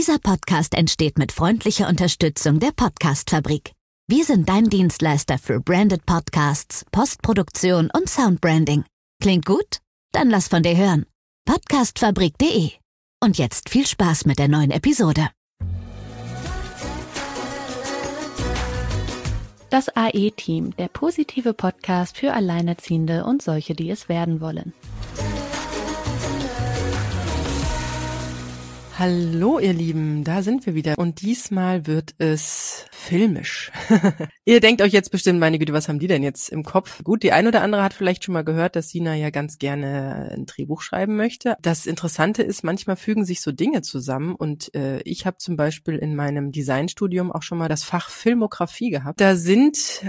Dieser Podcast entsteht mit freundlicher Unterstützung der Podcast-Fabrik. Wir sind dein Dienstleister für Branded Podcasts, Postproduktion und Soundbranding. Klingt gut? Dann lass von dir hören. Podcastfabrik.de. Und jetzt viel Spaß mit der neuen Episode. Das AE-Team, der positive Podcast für Alleinerziehende und solche, die es werden wollen. Hallo ihr Lieben, da sind wir wieder und diesmal wird es filmisch. Ihr denkt euch jetzt bestimmt, meine Güte, was haben die denn jetzt im Kopf? Gut, die ein oder andere hat vielleicht schon mal gehört, dass Sina ja ganz gerne ein Drehbuch schreiben möchte. Das Interessante ist, manchmal fügen sich so Dinge zusammen und ich habe zum Beispiel in meinem Designstudium auch schon mal das Fach Filmografie gehabt. Da sind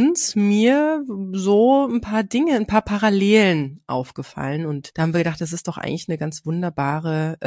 mir so ein paar Dinge, ein paar Parallelen aufgefallen und da haben wir gedacht, das ist doch eigentlich ein ganz wunderbarer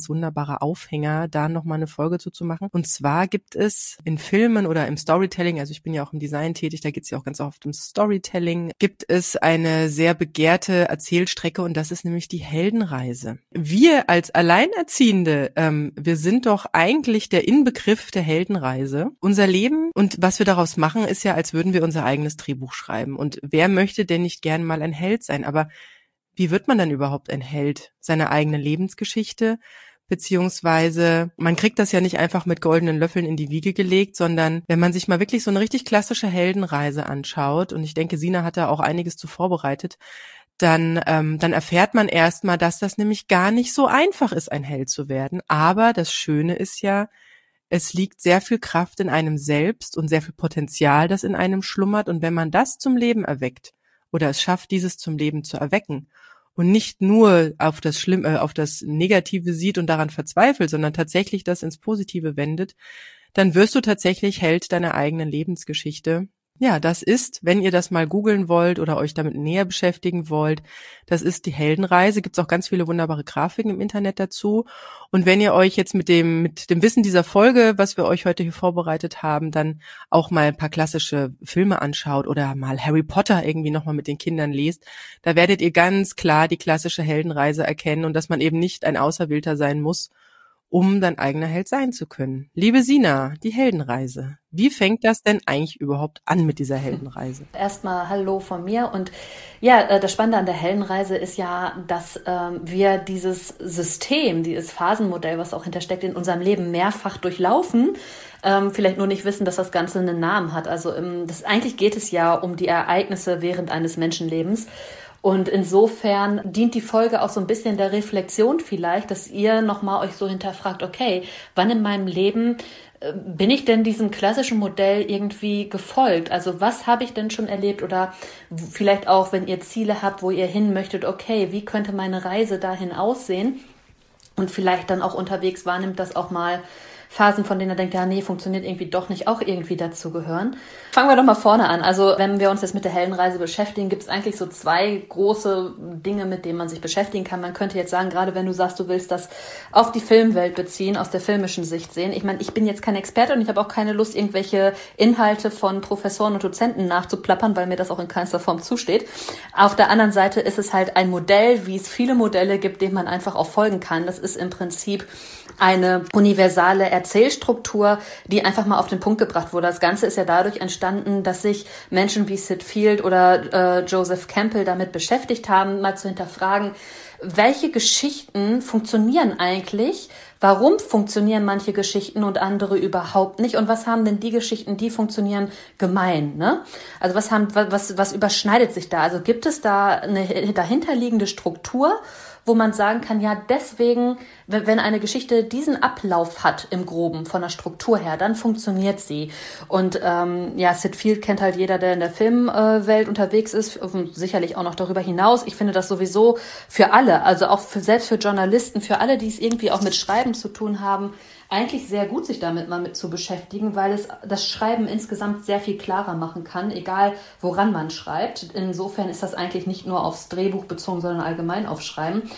Aufhänger, da nochmal eine Folge zu machen. Und zwar gibt es in Filmen oder im Storytelling, also ich bin ja auch im Design tätig, da geht es ja auch ganz oft um Storytelling, gibt es eine sehr begehrte Erzählstrecke und das ist nämlich die Heldenreise. Wir als Alleinerziehende, wir sind doch eigentlich der Inbegriff der Heldenreise. Unser Leben und was wir daraus machen, ist ja, als würden wir unser eigenes Drehbuch schreiben. Und wer möchte denn nicht gern mal ein Held sein? Aber wie wird man dann überhaupt ein Held? Seine eigene Lebensgeschichte? Beziehungsweise man kriegt das ja nicht einfach mit goldenen Löffeln in die Wiege gelegt, sondern wenn man sich mal wirklich so eine richtig klassische Heldenreise anschaut, und ich denke, Sina hat da auch einiges zu vorbereitet, dann erfährt man erstmal, dass das nämlich gar nicht so einfach ist, ein Held zu werden. Aber das Schöne ist ja, es liegt sehr viel Kraft in einem selbst und sehr viel Potenzial, das in einem schlummert. Und wenn man das zum Leben erweckt oder es schafft, dieses zum Leben zu erwecken, und nicht nur auf das auf das Negative sieht und daran verzweifelt, sondern tatsächlich das ins Positive wendet, dann wirst du tatsächlich Held deiner eigenen Lebensgeschichte. Ja, das ist, wenn ihr das mal googeln wollt oder euch damit näher beschäftigen wollt, das ist die Heldenreise. Gibt's auch ganz viele wunderbare Grafiken im Internet dazu. Und wenn ihr euch jetzt mit dem Wissen dieser Folge, was wir euch heute hier vorbereitet haben, dann auch mal ein paar klassische Filme anschaut oder mal Harry Potter irgendwie nochmal mit den Kindern lest, da werdet ihr ganz klar die klassische Heldenreise erkennen und dass man eben nicht ein Auserwählter sein muss, um dein eigener Held sein zu können. Liebe Sina, die Heldenreise. Wie fängt das denn eigentlich überhaupt an mit dieser Heldenreise? Erstmal Hallo von mir und ja, das Spannende an der Heldenreise ist ja, dass wir dieses System, dieses Phasenmodell, was auch hintersteckt, in unserem Leben mehrfach durchlaufen, vielleicht nur nicht wissen, dass das Ganze einen Namen hat. Also eigentlich geht es ja um die Ereignisse während eines Menschenlebens. Und insofern dient die Folge auch so ein bisschen der Reflexion vielleicht, dass ihr nochmal euch so hinterfragt, okay, wann in meinem Leben bin ich denn diesem klassischen Modell irgendwie gefolgt? Also was habe ich denn schon erlebt? Oder vielleicht auch, wenn ihr Ziele habt, wo ihr hin möchtet, okay, wie könnte meine Reise dahin aussehen? Und vielleicht dann auch unterwegs wahrnimmt, dass auch mal Phasen, von denen er denkt, ja, nee, funktioniert irgendwie doch nicht, auch irgendwie dazu gehören. Fangen wir doch mal vorne an. Also wenn wir uns jetzt mit der Heldenreise beschäftigen, gibt es eigentlich so zwei große Dinge, mit denen man sich beschäftigen kann. Man könnte jetzt sagen, gerade wenn du sagst, du willst das auf die Filmwelt beziehen, aus der filmischen Sicht sehen. Ich meine, ich bin jetzt kein Experte und ich habe auch keine Lust, irgendwelche Inhalte von Professoren und Dozenten nachzuplappern, weil mir das auch in keinster Form zusteht. Auf der anderen Seite ist es halt ein Modell, wie es viele Modelle gibt, denen man einfach auch folgen kann. Das ist im Prinzip eine universale Erzählstruktur, die einfach mal auf den Punkt gebracht wurde. Das Ganze ist ja dadurch entstanden, dass sich Menschen wie Sid Field oder Joseph Campbell damit beschäftigt haben, mal zu hinterfragen, welche Geschichten funktionieren eigentlich, warum funktionieren manche Geschichten und andere überhaupt nicht und was haben denn die Geschichten, die funktionieren, gemein, ne? Also was überschneidet sich da? Also gibt es da eine dahinterliegende Struktur, wo man sagen kann, ja, deswegen, wenn eine Geschichte diesen Ablauf hat im Groben von der Struktur her, dann funktioniert sie. Und Sid Field kennt halt jeder, der in der Filmwelt unterwegs ist, sicherlich auch noch darüber hinaus. Ich finde das sowieso für alle, also auch selbst für Journalisten, für alle, die es irgendwie auch mit Schreiben zu tun haben, eigentlich sehr gut, sich damit mal mit zu beschäftigen, weil es das Schreiben insgesamt sehr viel klarer machen kann, egal woran man schreibt. Insofern ist das eigentlich nicht nur aufs Drehbuch bezogen, sondern allgemein aufs Schreiben.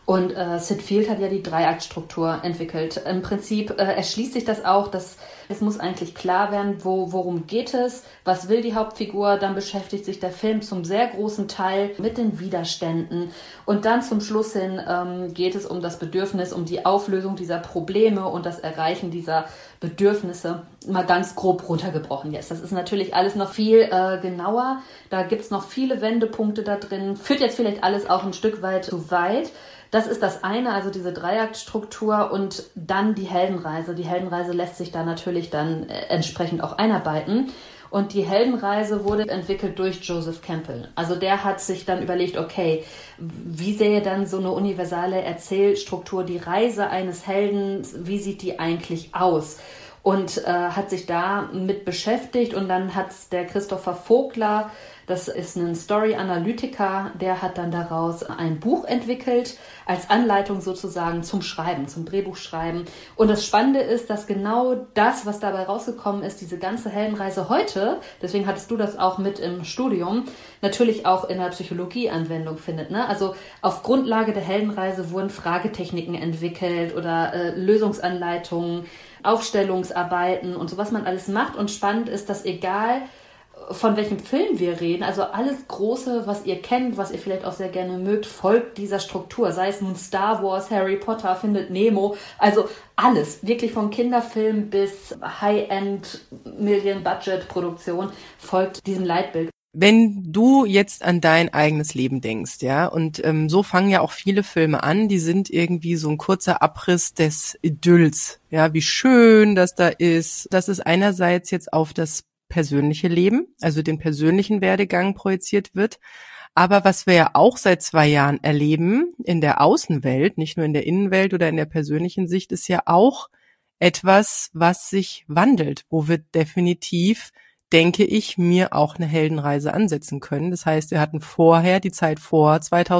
Und Sid Field hat ja die Dreiaktstruktur entwickelt. Im Prinzip erschließt sich das auch, dass es muss eigentlich klar werden, worum geht es, was will die Hauptfigur. Dann beschäftigt sich der Film zum sehr großen Teil mit den Widerständen. Und dann zum Schluss hin geht es um das Bedürfnis, um die Auflösung dieser Probleme und das Erreichen dieser Bedürfnisse, mal ganz grob runtergebrochen jetzt. Das ist natürlich alles noch viel genauer. Da gibt's noch viele Wendepunkte da drin. Führt jetzt vielleicht alles auch ein Stück weit zu weit. Das ist das eine, also diese Dreiaktstruktur und dann die Heldenreise. Die Heldenreise lässt sich da natürlich dann entsprechend auch einarbeiten. Und die Heldenreise wurde entwickelt durch Joseph Campbell. Also der hat sich dann überlegt, okay, wie sähe dann so eine universale Erzählstruktur, die Reise eines Helden, wie sieht die eigentlich aus? Und hat sich da mit beschäftigt und dann hat der Christopher Vogler, das ist ein Story-Analytiker, der hat dann daraus ein Buch entwickelt, als Anleitung sozusagen zum Schreiben, zum Drehbuchschreiben. Und das Spannende ist, dass genau das, was dabei rausgekommen ist, diese ganze Heldenreise heute, deswegen hattest du das auch mit im Studium, natürlich auch in der Psychologie Anwendung findet. Ne? Also auf Grundlage der Heldenreise wurden Fragetechniken entwickelt oder Lösungsanleitungen, Aufstellungsarbeiten und so, was man alles macht. Und spannend ist, dass egal von welchem Film wir reden, also alles Große, was ihr kennt, was ihr vielleicht auch sehr gerne mögt, folgt dieser Struktur. Sei es nun Star Wars, Harry Potter, Findet Nemo, also alles, wirklich vom Kinderfilm bis High-End Million-Budget-Produktion folgt diesem Leitbild. Wenn du jetzt an dein eigenes Leben denkst, ja, und so fangen ja auch viele Filme an, die sind irgendwie so ein kurzer Abriss des Idylls, ja, wie schön das da ist. Das ist einerseits jetzt auf das persönliche Leben, also den persönlichen Werdegang projiziert wird. Aber was wir ja auch seit 2 Jahren erleben in der Außenwelt, nicht nur in der Innenwelt oder in der persönlichen Sicht, ist ja auch etwas, was sich wandelt, wo wir definitiv, denke ich, mir auch eine Heldenreise ansetzen können. Das heißt, wir hatten vorher, die Zeit vor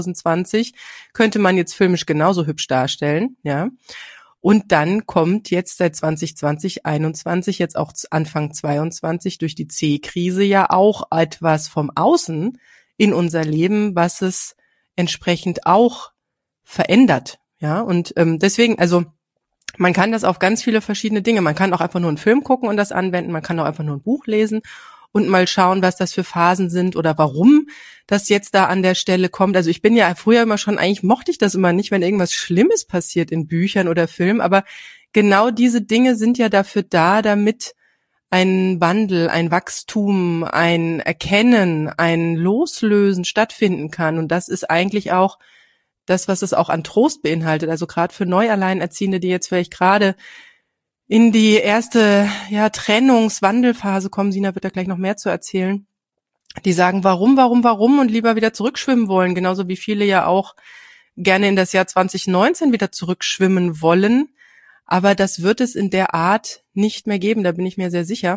2020, könnte man jetzt filmisch genauso hübsch darstellen, ja. Und dann kommt jetzt seit 2020, 21, jetzt auch Anfang 22 durch die C-Krise ja auch etwas vom Außen in unser Leben, was es entsprechend auch verändert, ja. Und deswegen, also man kann das auf ganz viele verschiedene Dinge. Man kann auch einfach nur einen Film gucken und das anwenden. Man kann auch einfach nur ein Buch lesen und mal schauen, was das für Phasen sind oder warum das jetzt da an der Stelle kommt. Also ich bin ja früher immer schon, eigentlich mochte ich das immer nicht, wenn irgendwas Schlimmes passiert in Büchern oder Filmen. Aber genau diese Dinge sind ja dafür da, damit ein Wandel, ein Wachstum, ein Erkennen, ein Loslösen stattfinden kann. Und das ist eigentlich auch das, was es auch an Trost beinhaltet, also gerade für Neualleinerziehende, die jetzt vielleicht gerade in die erste Trennungswandelphase kommen, Sina wird da gleich noch mehr zu erzählen, die sagen, warum und lieber wieder zurückschwimmen wollen, genauso wie viele ja auch gerne in das Jahr 2019 wieder zurückschwimmen wollen, aber das wird es in der Art nicht mehr geben, da bin ich mir sehr sicher.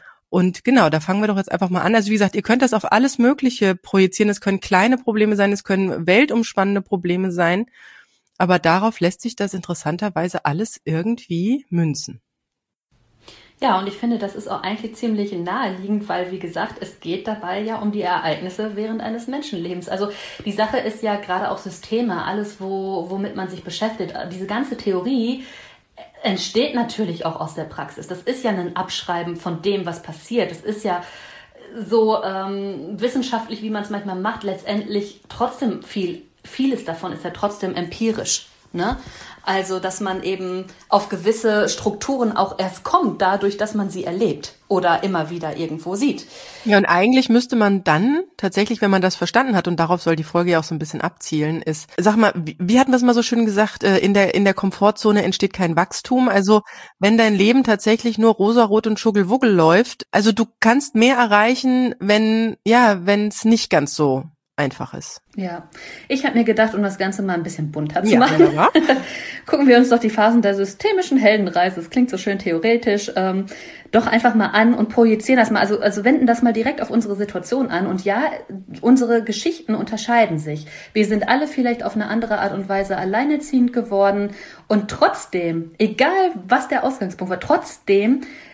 Und genau, da fangen wir doch jetzt einfach mal an. Also wie gesagt, ihr könnt das auf alles Mögliche projizieren. Es können kleine Probleme sein, es können weltumspannende Probleme sein. Aber darauf lässt sich das interessanterweise alles irgendwie münzen. Ja, und ich finde, das ist auch eigentlich ziemlich naheliegend, weil, wie gesagt, es geht dabei ja um die Ereignisse während eines Menschenlebens. Also die Sache ist ja gerade auch Systeme, alles, womit man sich beschäftigt. Diese ganze Theorie entsteht natürlich auch aus der Praxis. Das ist ja ein Abschreiben von dem, was passiert. Das ist ja so wissenschaftlich, wie man es manchmal macht, letztendlich trotzdem vieles davon ist ja trotzdem empirisch. Ne? Also, dass man eben auf gewisse Strukturen auch erst kommt, dadurch, dass man sie erlebt oder immer wieder irgendwo sieht. Ja, und eigentlich müsste man dann tatsächlich, wenn man das verstanden hat, und darauf soll die Folge ja auch so ein bisschen abzielen, ist, sag mal, wie hatten wir es mal so schön gesagt, in der Komfortzone entsteht kein Wachstum. Also, wenn dein Leben tatsächlich nur rosarot und schuggelwuggel läuft, also du kannst mehr erreichen, wenn es nicht ganz so einfach ist. Ja, ich habe mir gedacht, um das Ganze mal ein bisschen bunter zu machen, gucken wir uns doch die Phasen der systemischen Heldenreise, das klingt so schön theoretisch, doch einfach mal an und projizieren das mal, also wenden das mal direkt auf unsere Situation an. Und ja, unsere Geschichten unterscheiden sich. Wir sind alle vielleicht auf eine andere Art und Weise alleinerziehend geworden und trotzdem, egal was der Ausgangspunkt war, trotzdem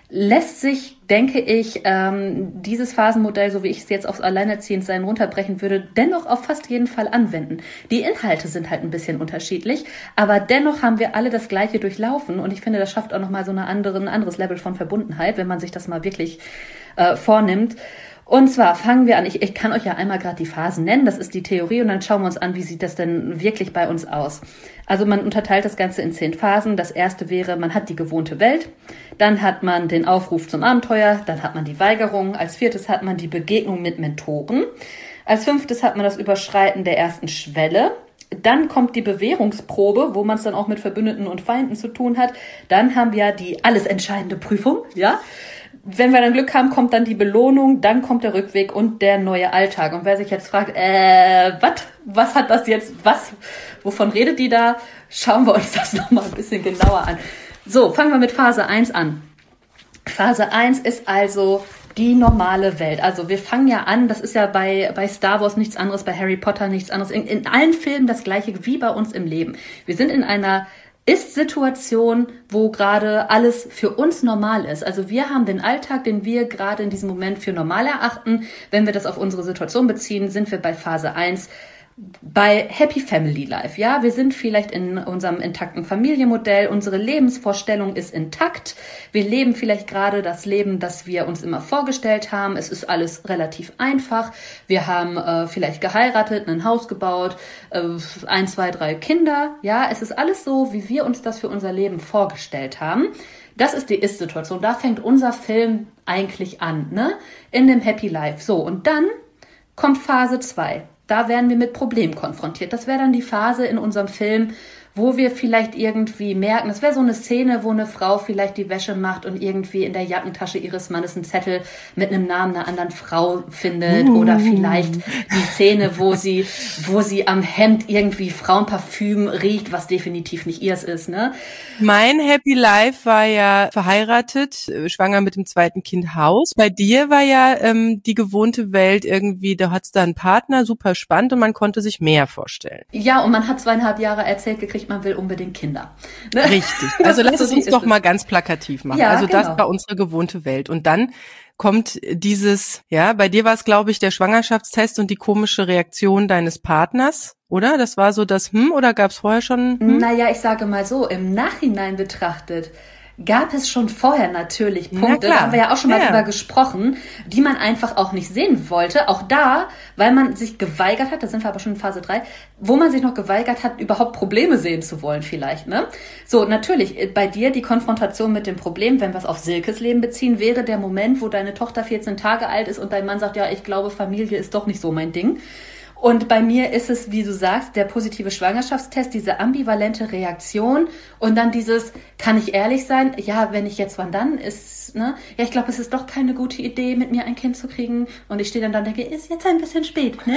lässt sich, denke ich, dieses Phasenmodell, so wie ich es jetzt aufs Alleinerziehendsein runterbrechen würde, dennoch auf fast jeden Fall anwenden. Die Inhalte sind halt ein bisschen unterschiedlich, aber dennoch haben wir alle das Gleiche durchlaufen und ich finde, das schafft auch nochmal so ein anderes Level von Verbundenheit, wenn man sich das mal wirklich vornimmt. Und zwar fangen wir an, ich kann euch ja einmal gerade die Phasen nennen, das ist die Theorie und dann schauen wir uns an, wie sieht das denn wirklich bei uns aus. Also man unterteilt das Ganze in 10 Phasen. Das erste wäre, man hat die gewohnte Welt, dann hat man den Aufruf zum Abenteuer, dann hat man die Weigerung, als 4. hat man die Begegnung mit Mentoren, als 5. hat man das Überschreiten der ersten Schwelle, dann kommt die Bewährungsprobe, wo man es dann auch mit Verbündeten und Feinden zu tun hat, dann haben wir die alles entscheidende Prüfung, ja. Wenn wir dann Glück haben, kommt dann die Belohnung, dann kommt der Rückweg und der neue Alltag. Und wer sich jetzt fragt, was hat das jetzt, wovon redet die da? Schauen wir uns das nochmal ein bisschen genauer an. So, fangen wir mit Phase 1 an. Phase 1 ist also die normale Welt. Also wir fangen ja an, das ist ja bei Star Wars nichts anderes, bei Harry Potter nichts anderes, in allen Filmen das Gleiche wie bei uns im Leben. Wir sind in einer Ist-Situation, wo gerade alles für uns normal ist. Also wir haben den Alltag, den wir gerade in diesem Moment für normal erachten. Wenn wir das auf unsere Situation beziehen, sind wir bei Phase 1 bei Happy Family Life. Ja, wir sind vielleicht in unserem intakten Familienmodell. Unsere Lebensvorstellung ist intakt. Wir leben vielleicht gerade das Leben, das wir uns immer vorgestellt haben. Es ist alles relativ einfach. Wir haben vielleicht geheiratet, ein Haus gebaut, 1, 2, 3 Kinder. Ja, es ist alles so, wie wir uns das für unser Leben vorgestellt haben. Das ist die Ist-Situation. Da fängt unser Film eigentlich an, ne? In dem Happy Life. So, und dann kommt Phase 2. Da werden wir mit Problemen konfrontiert. Das wäre dann die Phase in unserem Film, wo wir vielleicht irgendwie merken, das wäre so eine Szene, wo eine Frau vielleicht die Wäsche macht und irgendwie in der Jackentasche ihres Mannes einen Zettel mit einem Namen einer anderen Frau findet. Oder vielleicht die Szene, wo sie am Hemd irgendwie Frauenparfüm riecht, was definitiv nicht ihrs ist, ne? Mein Happy Life war ja verheiratet, schwanger mit dem 2. Kind, Haus. Bei dir war ja die gewohnte Welt irgendwie, da hat's da einen Partner, super spannend und man konnte sich mehr vorstellen. Ja, und man hat 2,5 Jahre erzählt gekriegt, man will unbedingt Kinder. Ne? Richtig. Also lass es uns doch mal ganz plakativ machen. Ja, also genau. Das war unsere gewohnte Welt. Und dann kommt dieses, ja, bei dir war es, glaube ich, der Schwangerschaftstest und die komische Reaktion deines Partners, oder? Das war so das oder gab es vorher schon Naja, ich sage mal so, im Nachhinein betrachtet gab es schon vorher natürlich Punkte, da haben wir ja auch schon mal drüber gesprochen, die man einfach auch nicht sehen wollte. Auch da, weil man sich geweigert hat, da sind wir aber schon in Phase 3, wo man sich noch geweigert hat, überhaupt Probleme sehen zu wollen vielleicht, ne? So, natürlich, bei dir die Konfrontation mit dem Problem, wenn wir es auf Silkes Leben beziehen, wäre der Moment, wo deine Tochter 14 Tage alt ist und dein Mann sagt, ja, ich glaube, Familie ist doch nicht so mein Ding. Und bei mir ist es, wie du sagst, der positive Schwangerschaftstest, diese ambivalente Reaktion und dann dieses, kann ich ehrlich sein? Ja, wenn ich jetzt, wann dann? Ist, ne? Ja, ich glaube, es ist doch keine gute Idee, mit mir ein Kind zu kriegen. Und ich stehe dann da und denke, ist jetzt ein bisschen spät, ne?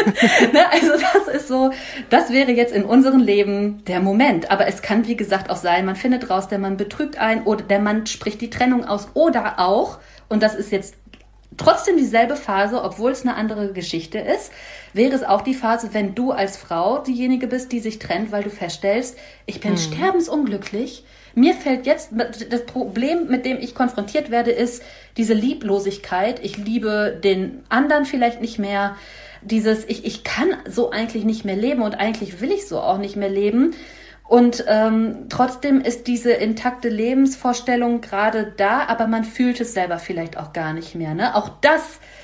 Ne? Also das ist so, das wäre jetzt in unserem Leben der Moment. Aber es kann, wie gesagt, auch sein, man findet raus, der Mann betrügt einen oder der Mann spricht die Trennung aus oder auch, und das ist jetzt trotzdem dieselbe Phase, obwohl es eine andere Geschichte ist, wäre es auch die Phase, wenn du als Frau diejenige bist, die sich trennt, weil du feststellst, ich bin sterbensunglücklich. Mir fällt jetzt, das Problem, mit dem ich konfrontiert werde, ist diese Lieblosigkeit. Ich liebe den anderen vielleicht nicht mehr. Dieses, ich kann so eigentlich nicht mehr leben und eigentlich will ich so auch nicht mehr leben. Und trotzdem ist diese intakte Lebensvorstellung gerade da, aber man fühlt es selber vielleicht auch gar nicht mehr. Ne? Auch das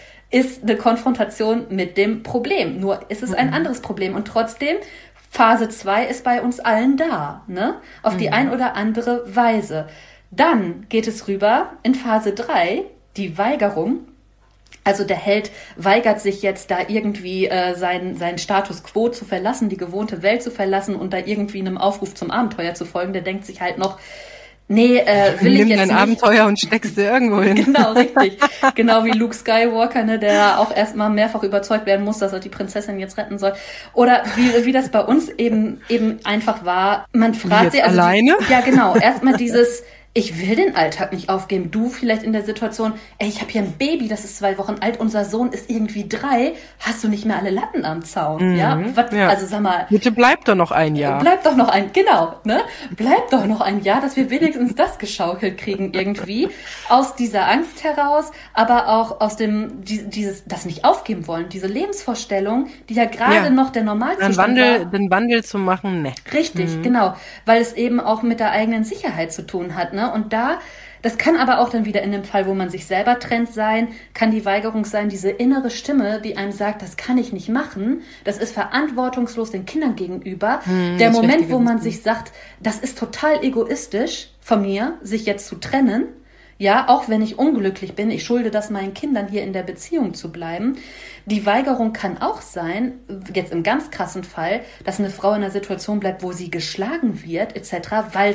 ist eine Konfrontation mit dem Problem. Nur ist es ein anderes Problem. Und trotzdem, Phase 2 ist bei uns allen da, ne? Auf die ein oder andere Weise. Dann geht es rüber in Phase 3, die Weigerung. Also der Held weigert sich jetzt da irgendwie seinen Status quo zu verlassen, die gewohnte Welt zu verlassen und da irgendwie einem Aufruf zum Abenteuer zu folgen. Der denkt sich halt noch, nee, will ich jetzt nicht. Nimm dein Abenteuer und steckst du irgendwo hin. Genau, richtig. Genau wie Luke Skywalker, ne, der auch erstmal mehrfach überzeugt werden muss, dass er die Prinzessin jetzt retten soll. Oder wie das bei uns eben einfach war. Man fragt sie, also alleine? Ja, genau. Erstmal dieses, ich will den Alltag nicht aufgeben. Du vielleicht in der Situation, ich habe hier ein Baby, das ist 2 Wochen alt, unser Sohn ist irgendwie 3, hast du nicht mehr alle Latten am Zaun? Ja? Also sag mal. Bitte bleib doch noch ein Jahr. Bleib doch noch ein, genau, ne? Bleib doch noch ein Jahr, dass wir wenigstens das geschaukelt kriegen irgendwie. Aus dieser Angst heraus, aber auch aus dem, das nicht aufgeben wollen, diese Lebensvorstellung, die ja gerade noch der Normalzustand war. Den Wandel zu machen, ne. Richtig, genau, weil es eben auch mit der eigenen Sicherheit zu tun hat, ne? Und das kann aber auch dann wieder in dem Fall, wo man sich selber trennt sein, kann die Weigerung sein, diese innere Stimme, die einem sagt, das kann ich nicht machen, das ist verantwortungslos den Kindern gegenüber. Der Moment, wo man sich sagt, das ist total egoistisch von mir, sich jetzt zu trennen, ja, auch wenn ich unglücklich bin, ich schulde das meinen Kindern, hier in der Beziehung zu bleiben. Die Weigerung kann auch sein, jetzt im ganz krassen Fall, dass eine Frau in einer Situation bleibt, wo sie geschlagen wird, etc., weil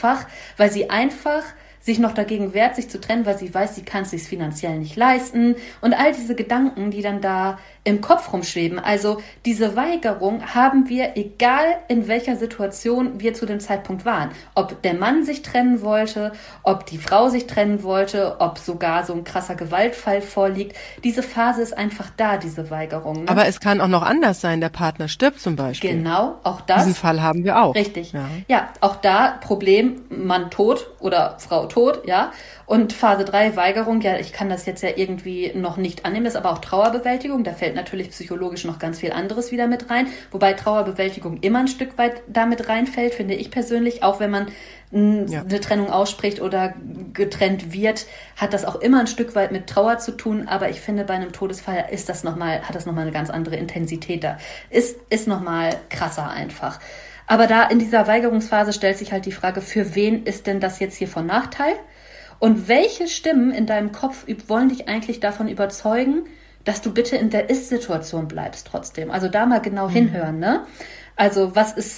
sie einfach sich noch dagegen wehrt, sich zu trennen, weil sie weiß, sie kann es sich finanziell nicht leisten und all diese Gedanken, die dann da im Kopf rumschweben. Also diese Weigerung haben wir, egal in welcher Situation wir zu dem Zeitpunkt waren. Ob der Mann sich trennen wollte, ob die Frau sich trennen wollte, ob sogar so ein krasser Gewaltfall vorliegt. Diese Phase ist einfach da, diese Weigerung. Ne? Aber es kann auch noch anders sein, der Partner stirbt zum Beispiel. Genau, auch das. Diesen Fall haben wir auch. Richtig. Ja, auch da Problem, Mann tot oder Frau tot, ja. Und Phase 3, Weigerung, ja, ich kann das jetzt ja irgendwie noch nicht annehmen, das ist aber auch Trauerbewältigung, da fällt natürlich psychologisch noch ganz viel anderes wieder mit rein, wobei Trauerbewältigung immer ein Stück weit damit reinfällt, finde ich persönlich, auch wenn man eine Trennung ausspricht oder getrennt wird, hat das auch immer ein Stück weit mit Trauer zu tun, aber ich finde, bei einem Todesfall hat das nochmal eine ganz andere Intensität da, ist nochmal krasser einfach. Aber da in dieser Weigerungsphase stellt sich halt die Frage, für wen ist denn das jetzt hier von Nachteil? Und welche Stimmen in deinem Kopf wollen dich eigentlich davon überzeugen, dass du bitte in der Ist-Situation bleibst trotzdem? Also da mal genau hinhören, ne? Also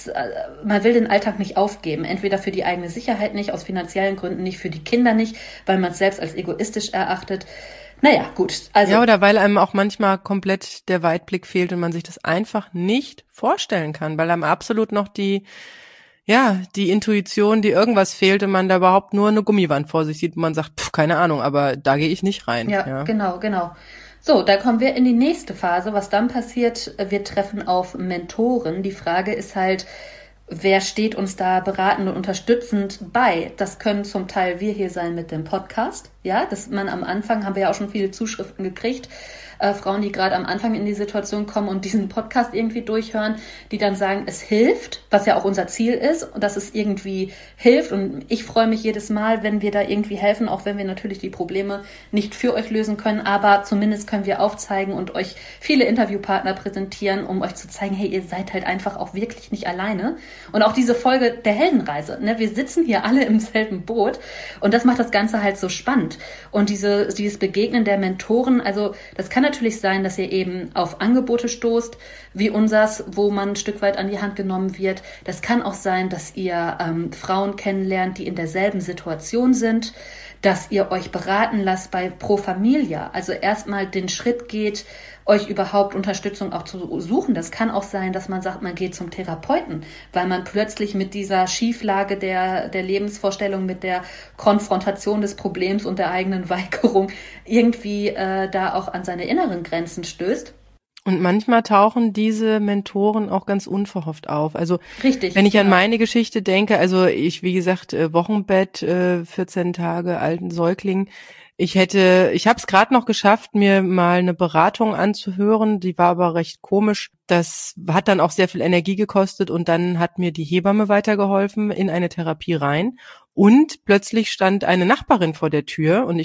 man will den Alltag nicht aufgeben, entweder für die eigene Sicherheit nicht, aus finanziellen Gründen nicht, für die Kinder nicht, weil man es selbst als egoistisch erachtet. Naja, gut. Also ja, oder weil einem auch manchmal komplett der Weitblick fehlt und man sich das einfach nicht vorstellen kann, weil einem absolut noch die Intuition, die irgendwas fehlt und man da überhaupt nur eine Gummiwand vor sich sieht und man sagt, keine Ahnung, aber da gehe ich nicht rein. Ja, genau. So, da kommen wir in die nächste Phase. Was dann passiert, wir treffen auf Mentoren. Die Frage ist halt, wer steht uns da beratend und unterstützend bei? Das können zum Teil wir hier sein mit dem Podcast. Ja, dass man am Anfang, haben wir ja auch schon viele Zuschriften gekriegt, Frauen, die gerade am Anfang in die Situation kommen und diesen Podcast irgendwie durchhören, die dann sagen, es hilft, was ja auch unser Ziel ist, und dass es irgendwie hilft. Und ich freue mich jedes Mal, wenn wir da irgendwie helfen, auch wenn wir natürlich die Probleme nicht für euch lösen können, aber zumindest können wir aufzeigen und euch viele Interviewpartner präsentieren, um euch zu zeigen, hey, ihr seid halt einfach auch wirklich nicht alleine. Und auch diese Folge der Heldenreise, ne? Wir sitzen hier alle im selben Boot und das macht das Ganze halt so spannend. Und dieses Begegnen der Mentoren, also das kann natürlich sein, dass ihr eben auf Angebote stoßt, wie unsers, wo man ein Stück weit an die Hand genommen wird. Das kann auch sein, dass ihr Frauen kennenlernt, die in derselben Situation sind, dass ihr euch beraten lasst bei Pro Familia, also erstmal den Schritt geht, euch überhaupt Unterstützung auch zu suchen. Das kann auch sein, dass man sagt, man geht zum Therapeuten, weil man plötzlich mit dieser Schieflage der Lebensvorstellung, mit der Konfrontation des Problems und der eigenen Weigerung irgendwie da auch an seine inneren Grenzen stößt. Und manchmal tauchen diese Mentoren auch ganz unverhofft auf. Also richtig, wenn ich an meine Geschichte denke, also ich, wie gesagt, Wochenbett, 14 Tage alten Säugling. Ich habe es gerade noch geschafft, mir mal eine Beratung anzuhören. Die war aber recht komisch. Das hat dann auch sehr viel Energie gekostet und dann hat mir die Hebamme weitergeholfen in eine Therapie rein. Und plötzlich stand eine Nachbarin vor der Tür und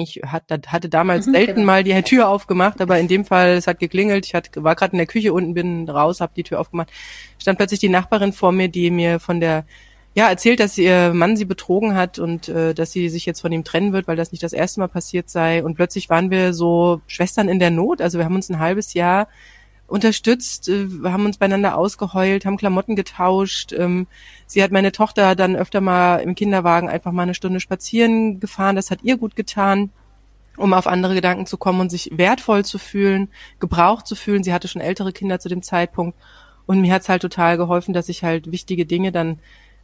hatte damals selten mal die Tür aufgemacht, aber in dem Fall, es hat geklingelt, war gerade in der Küche unten, bin raus, habe die Tür aufgemacht, stand plötzlich die Nachbarin vor mir, die mir erzählt, dass ihr Mann sie betrogen hat und dass sie sich jetzt von ihm trennen wird, weil das nicht das erste Mal passiert sei. Und plötzlich waren wir so Schwestern in der Not, also wir haben uns ein halbes Jahr unterstützt, haben uns beieinander ausgeheult, haben Klamotten getauscht. Sie hat meine Tochter dann öfter mal im Kinderwagen einfach mal eine Stunde spazieren gefahren. Das hat ihr gut getan, um auf andere Gedanken zu kommen und sich wertvoll zu fühlen, gebraucht zu fühlen. Sie hatte schon ältere Kinder zu dem Zeitpunkt und mir hat's halt total geholfen, dass ich halt wichtige Dinge dann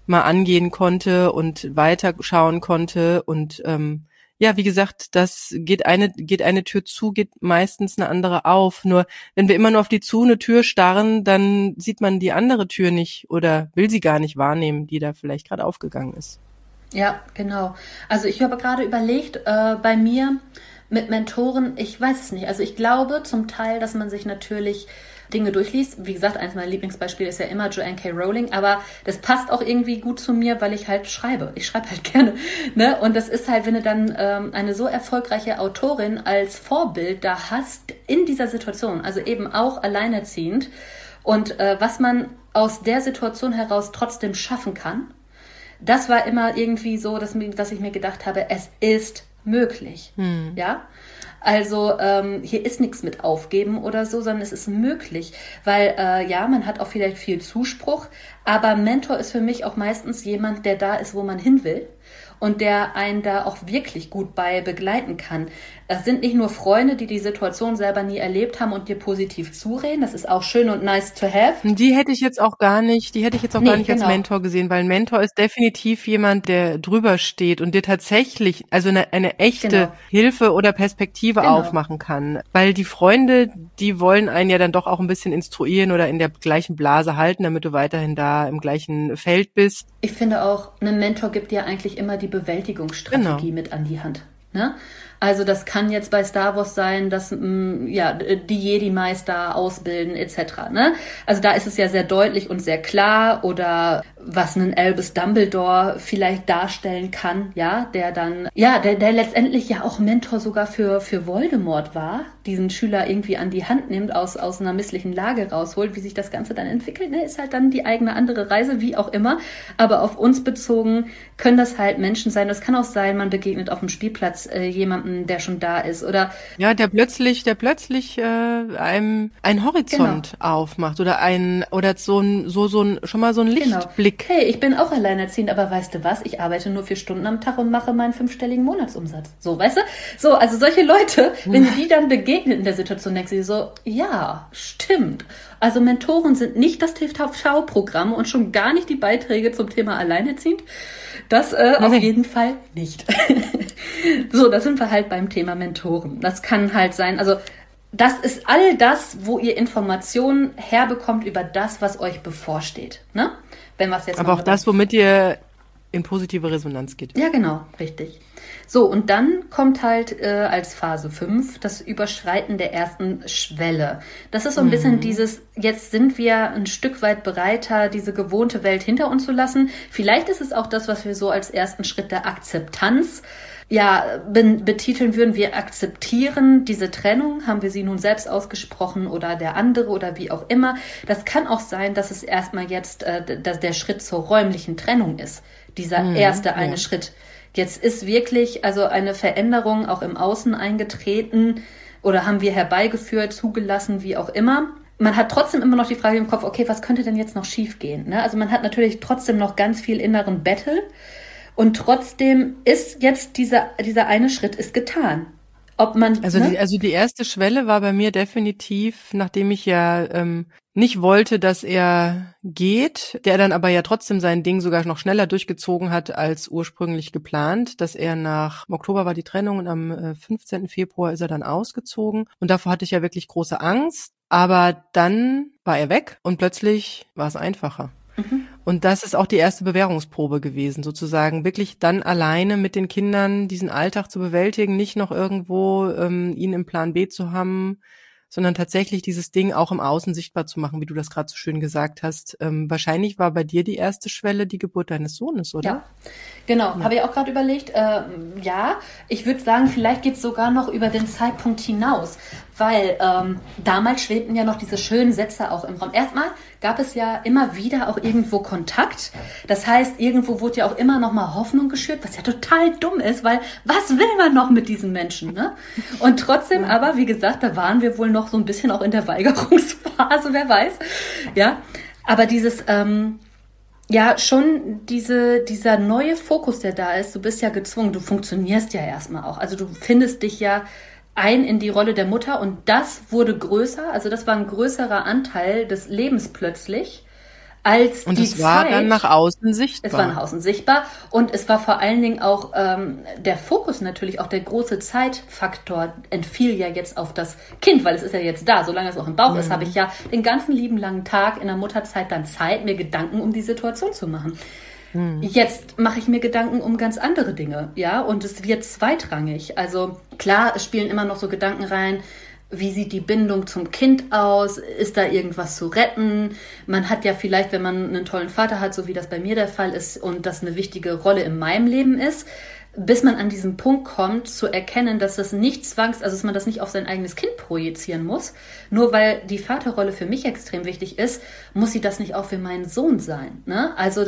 mal angehen konnte und weiterschauen konnte. Und ja, wie gesagt, das geht eine Tür zu, geht meistens eine andere auf. Nur wenn wir immer nur auf die eine Tür starren, dann sieht man die andere Tür nicht oder will sie gar nicht wahrnehmen, die da vielleicht gerade aufgegangen ist. Ja, genau. Also ich habe gerade überlegt, bei mir mit Mentoren, ich weiß es nicht. Also ich glaube zum Teil, dass man sich natürlich Dinge durchliest. Wie gesagt, eines meiner Lieblingsbeispiele ist ja immer Joanne K. Rowling, aber das passt auch irgendwie gut zu mir, weil ich halt schreibe. Ich schreibe halt gerne. Ne? Und das ist halt, wenn du dann eine so erfolgreiche Autorin als Vorbild da hast in dieser Situation, also eben auch alleinerziehend und was man aus der Situation heraus trotzdem schaffen kann, das war immer irgendwie so, dass ich mir gedacht habe, es ist möglich. Ja? Also hier ist nichts mit aufgeben oder so, sondern es ist möglich, weil ja, man hat auch vielleicht viel Zuspruch, aber Mentor ist für mich auch meistens jemand, der da ist, wo man hin will und der einen da auch wirklich gut bei begleiten kann. Das sind nicht nur Freunde, die Situation selber nie erlebt haben und dir positiv zureden. Das ist auch schön und nice to have. Die hätte ich jetzt auch gar nicht als Mentor gesehen, weil ein Mentor ist definitiv jemand, der drüber steht und dir tatsächlich also eine echte Hilfe oder Perspektive aufmachen kann. Weil die Freunde, die wollen einen ja dann doch auch ein bisschen instruieren oder in der gleichen Blase halten, damit du weiterhin da im gleichen Feld bist. Ich finde auch, ein Mentor gibt dir eigentlich immer die Bewältigungsstrategie mit an die Hand. Ne? Also das kann jetzt bei Star Wars sein, dass die Jedi-Meister ausbilden etc. Ne? Also da ist es ja sehr deutlich und sehr klar oder was ein Albus Dumbledore vielleicht darstellen kann, ja, der dann, ja, der letztendlich ja auch Mentor sogar für Voldemort war, diesen Schüler irgendwie an die Hand nimmt, aus einer misslichen Lage rausholt, wie sich das Ganze dann entwickelt, ne, ist halt dann die eigene andere Reise, wie auch immer, aber auf uns bezogen können das halt Menschen sein, das kann auch sein, man begegnet auf dem Spielplatz jemandem, der schon da ist, oder ja, der plötzlich einem einen Horizont aufmacht oder schon mal so ein Lichtblick. Hey, ich bin auch alleinerziehend, aber weißt du was? Ich arbeite nur 4 Stunden am Tag und mache meinen 5-stelligen Monatsumsatz. So, weißt du? So, also solche Leute, wenn die dann begegnen in der Situation, denkst du dir so, ja, stimmt. Also Mentoren sind nicht das TV-Programm und schon gar nicht die Beiträge zum Thema alleinerziehend. Das auf jeden Fall nicht. So, da sind wir halt beim Thema Mentoren. Das kann halt sein, also das ist all das, wo ihr Informationen herbekommt über das, was euch bevorsteht. Ne? Wenn wir es jetzt aber auch das, womit ihr in positive Resonanz geht. Ja, genau, richtig. So, und dann kommt halt als Phase 5 das Überschreiten der ersten Schwelle. Das ist so ein bisschen dieses, jetzt sind wir ein Stück weit bereiter, diese gewohnte Welt hinter uns zu lassen. Vielleicht ist es auch das, was wir so als ersten Schritt der Akzeptanz betiteln würden. Wir akzeptieren diese Trennung, haben wir sie nun selbst ausgesprochen oder der andere oder wie auch immer. Das kann auch sein, dass es erstmal jetzt dass der Schritt zur räumlichen Trennung ist. Dieser erste eine Schritt. Jetzt ist wirklich also eine Veränderung auch im Außen eingetreten oder haben wir herbeigeführt, zugelassen, wie auch immer. Man hat trotzdem immer noch die Frage im Kopf, okay, was könnte denn jetzt noch schiefgehen? Ne? Also man hat natürlich trotzdem noch ganz viel inneren Battle und trotzdem ist jetzt dieser eine Schritt ist getan. Ob man also die erste Schwelle war bei mir definitiv, nachdem ich ja nicht wollte, dass er geht, der dann aber ja trotzdem sein Ding sogar noch schneller durchgezogen hat als ursprünglich geplant, dass er im Oktober war die Trennung und am 15. Februar ist er dann ausgezogen und davor hatte ich ja wirklich große Angst, aber dann war er weg und plötzlich war es einfacher. Und das ist auch die erste Bewährungsprobe gewesen, sozusagen wirklich dann alleine mit den Kindern diesen Alltag zu bewältigen, nicht noch irgendwo ihn im Plan B zu haben, sondern tatsächlich dieses Ding auch im Außen sichtbar zu machen, wie du das gerade so schön gesagt hast. Wahrscheinlich war bei dir die erste Schwelle die Geburt deines Sohnes, oder? Ja, genau. Habe ich auch gerade überlegt. Ja, ich würde sagen, vielleicht geht es sogar noch über den Zeitpunkt hinaus, weil damals schwebten ja noch diese schönen Sätze auch im Raum. Erstmal gab es ja immer wieder auch irgendwo Kontakt. Das heißt, irgendwo wurde ja auch immer noch mal Hoffnung geschürt, was ja total dumm ist, weil was will man noch mit diesen Menschen, ne? Und trotzdem aber, wie gesagt, da waren wir wohl noch so ein bisschen auch in der Weigerungsphase, wer weiß. Ja, aber dieses, schon dieser neue Fokus, der da ist, du bist ja gezwungen, du funktionierst ja erstmal auch. Also du findest dich ja ein in die Rolle der Mutter und das wurde größer, also das war ein größerer Anteil des Lebens plötzlich als und die es war Zeit, dann nach außen sichtbar. Es war nach außen sichtbar und es war vor allen Dingen auch der Fokus natürlich, auch der große Zeitfaktor entfiel ja jetzt auf das Kind, weil es ist ja jetzt da. Solange es auch im Bauch ist, habe ich ja den ganzen lieben langen Tag in der Mutterzeit dann Zeit, mir Gedanken um die Situation zu machen. Jetzt mache ich mir Gedanken um ganz andere Dinge, ja, und es wird zweitrangig. Also klar, es spielen immer noch so Gedanken rein, wie sieht die Bindung zum Kind aus? Ist da irgendwas zu retten? Man hat ja vielleicht, wenn man einen tollen Vater hat, so wie das bei mir der Fall ist und das eine wichtige Rolle in meinem Leben ist, bis man an diesen Punkt kommt, zu erkennen, dass das nicht also dass man das nicht auf sein eigenes Kind projizieren muss. Nur weil die Vaterrolle für mich extrem wichtig ist, muss sie das nicht auch für meinen Sohn sein, ne? Also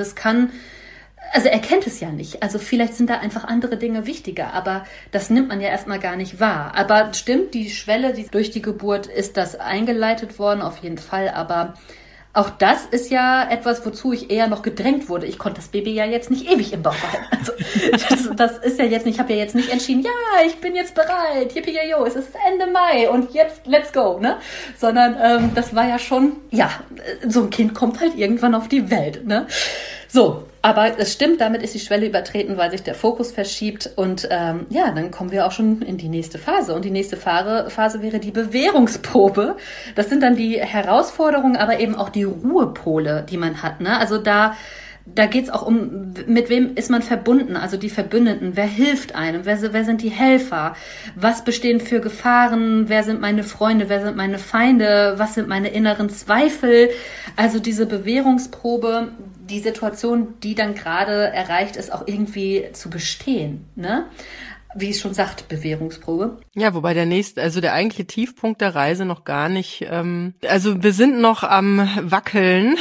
er kennt es ja nicht. Also vielleicht sind da einfach andere Dinge wichtiger, aber das nimmt man ja erstmal gar nicht wahr. Aber stimmt, die Schwelle, durch die Geburt ist das eingeleitet worden, auf jeden Fall. Aber auch das ist ja etwas, wozu ich eher noch gedrängt wurde. Ich konnte das Baby ja jetzt nicht ewig im Bauch behalten. Also, das ist ja jetzt nicht, ich habe ja jetzt nicht entschieden, ja, ich bin jetzt bereit, yippie-yo, es ist Ende Mai und jetzt let's go, ne? Sondern das war ja schon, ja, so ein Kind kommt halt irgendwann auf die Welt, ne? So, aber es stimmt, damit ist die Schwelle übertreten, weil sich der Fokus verschiebt und dann kommen wir auch schon in die nächste Phase. Und die nächste Phase wäre die Bewährungsprobe. Das sind dann die Herausforderungen, aber eben auch die Ruhepole, die man hat, ne? Also da geht's auch um, mit wem ist man verbunden, also die Verbündeten, wer hilft einem, wer sind die Helfer, was bestehen für Gefahren, wer sind meine Freunde, wer sind meine Feinde, was sind meine inneren Zweifel, also diese Bewährungsprobe, die Situation, die dann gerade erreicht ist, auch irgendwie zu bestehen, ne? Wie es schon sagt, Bewährungsprobe. Ja, wobei der eigentliche Tiefpunkt der Reise noch gar nicht, also wir sind noch am Wackeln.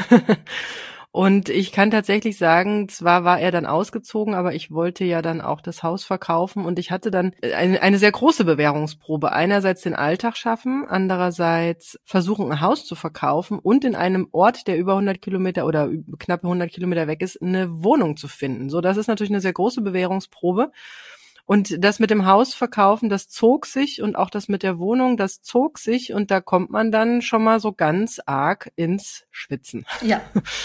Und ich kann tatsächlich sagen, zwar war er dann ausgezogen, aber ich wollte ja dann auch das Haus verkaufen und ich hatte dann eine sehr große Bewährungsprobe. Einerseits den Alltag schaffen, andererseits versuchen, ein Haus zu verkaufen und in einem Ort, der über 100 Kilometer oder knappe 100 Kilometer weg ist, eine Wohnung zu finden. So, das ist natürlich eine sehr große Bewährungsprobe. Und das mit dem Haus verkaufen, das zog sich und auch das mit der Wohnung, das zog sich und da kommt man dann schon mal so ganz arg ins Schwitzen. Ja.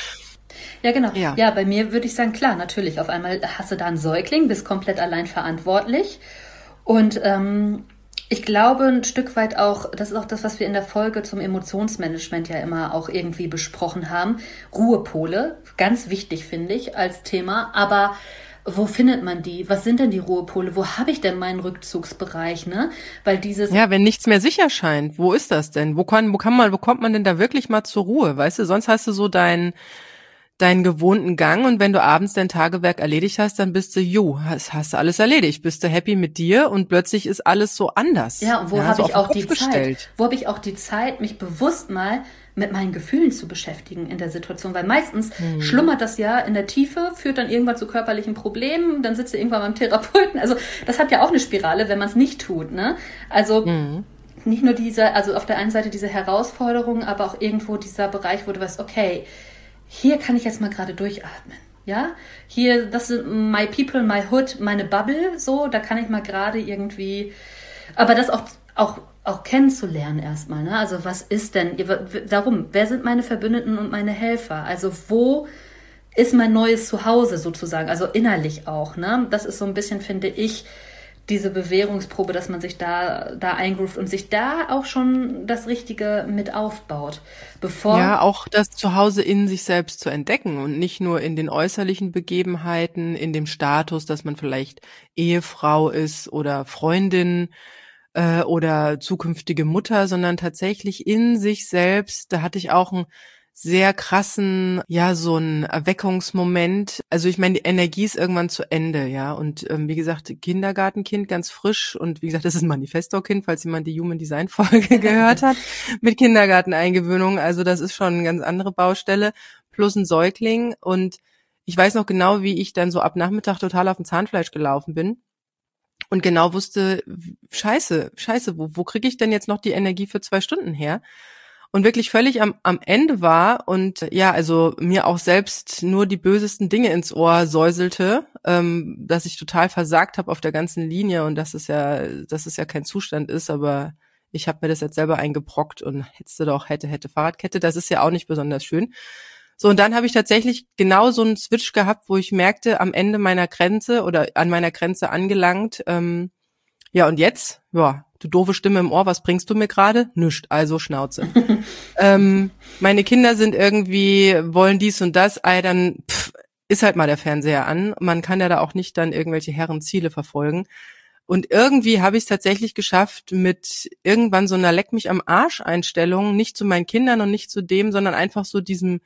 Ja, genau. Ja, bei mir würde ich sagen, klar, natürlich. Auf einmal hast du da einen Säugling, bist komplett allein verantwortlich. Und ich glaube ein Stück weit auch, das ist auch das, was wir in der Folge zum Emotionsmanagement ja immer auch irgendwie besprochen haben. Ruhepole, ganz wichtig, finde ich, als Thema. Aber wo findet man die? Was sind denn die Ruhepole? Wo habe ich denn meinen Rückzugsbereich, ne? Weil ja, wenn nichts mehr sicher scheint, wo ist das denn? Wo kommt man denn da wirklich mal zur Ruhe? Weißt du, sonst hast du so deinen gewohnten Gang und wenn du abends dein Tagewerk erledigt hast, dann bist du, hast du alles erledigt, bist du happy mit dir und plötzlich ist alles so anders. Ja, und wo habe ich auch die Zeit? Wo habe ich auch die Zeit, mich bewusst mal mit meinen Gefühlen zu beschäftigen in der Situation? Weil meistens schlummert das ja in der Tiefe, führt dann irgendwann zu körperlichen Problemen, dann sitzt du irgendwann beim Therapeuten. Also das hat ja auch eine Spirale, wenn man es nicht tut, ne? Also nicht nur also auf der einen Seite diese Herausforderung, aber auch irgendwo dieser Bereich, wo du weißt, okay, hier kann ich jetzt mal gerade durchatmen, ja? Hier, das sind my people, my hood, meine Bubble, so, da kann ich mal gerade irgendwie, aber das auch kennenzulernen erstmal, ne? Also was ist denn, darum, wer sind meine Verbündeten und meine Helfer? Also wo ist mein neues Zuhause sozusagen, also innerlich auch, ne? Das ist so ein bisschen, finde ich, diese Bewährungsprobe, dass man sich da eingroovt und sich da auch schon das Richtige mit aufbaut. Ja, auch das Zuhause in sich selbst zu entdecken und nicht nur in den äußerlichen Begebenheiten, in dem Status, dass man vielleicht Ehefrau ist oder Freundin oder zukünftige Mutter, sondern tatsächlich in sich selbst. Da hatte ich auch einen sehr krassen, ja, so ein Erweckungsmoment. Also ich meine, die Energie ist irgendwann zu Ende, ja. Und wie gesagt, Kindergartenkind, ganz frisch. Und wie gesagt, das ist ein Manifesto-Kind, falls jemand die Human Design Folge gehört hat, mit Kindergarteneingewöhnung. Also das ist schon eine ganz andere Baustelle. Plus ein Säugling. Und ich weiß noch genau, wie ich dann so ab Nachmittag total auf dem Zahnfleisch gelaufen bin. Und genau wusste, scheiße, wo kriege ich denn jetzt noch die Energie für 2 Stunden her? Und wirklich völlig am Ende war und ja, also mir auch selbst nur die bösesten Dinge ins Ohr säuselte, dass ich total versagt habe auf der ganzen Linie und dass es ja kein Zustand ist, aber ich habe mir das jetzt selber eingebrockt und hätte Fahrradkette, das ist ja auch nicht besonders schön. So, und dann habe ich tatsächlich genau so einen Switch gehabt, wo ich merkte, am Ende meiner Grenze oder an meiner Grenze angelangt, ja, und jetzt? Ja, du doofe Stimme im Ohr, was bringst du mir gerade? Nischt, also Schnauze. Meine Kinder sind irgendwie, wollen dies und das, dann ist halt mal der Fernseher an. Man kann ja da auch nicht dann irgendwelche Herrenziele verfolgen. Und irgendwie habe ich es tatsächlich geschafft, mit irgendwann so einer Leck mich am Arsch Einstellung, nicht zu meinen Kindern und nicht zu dem, sondern einfach so diesem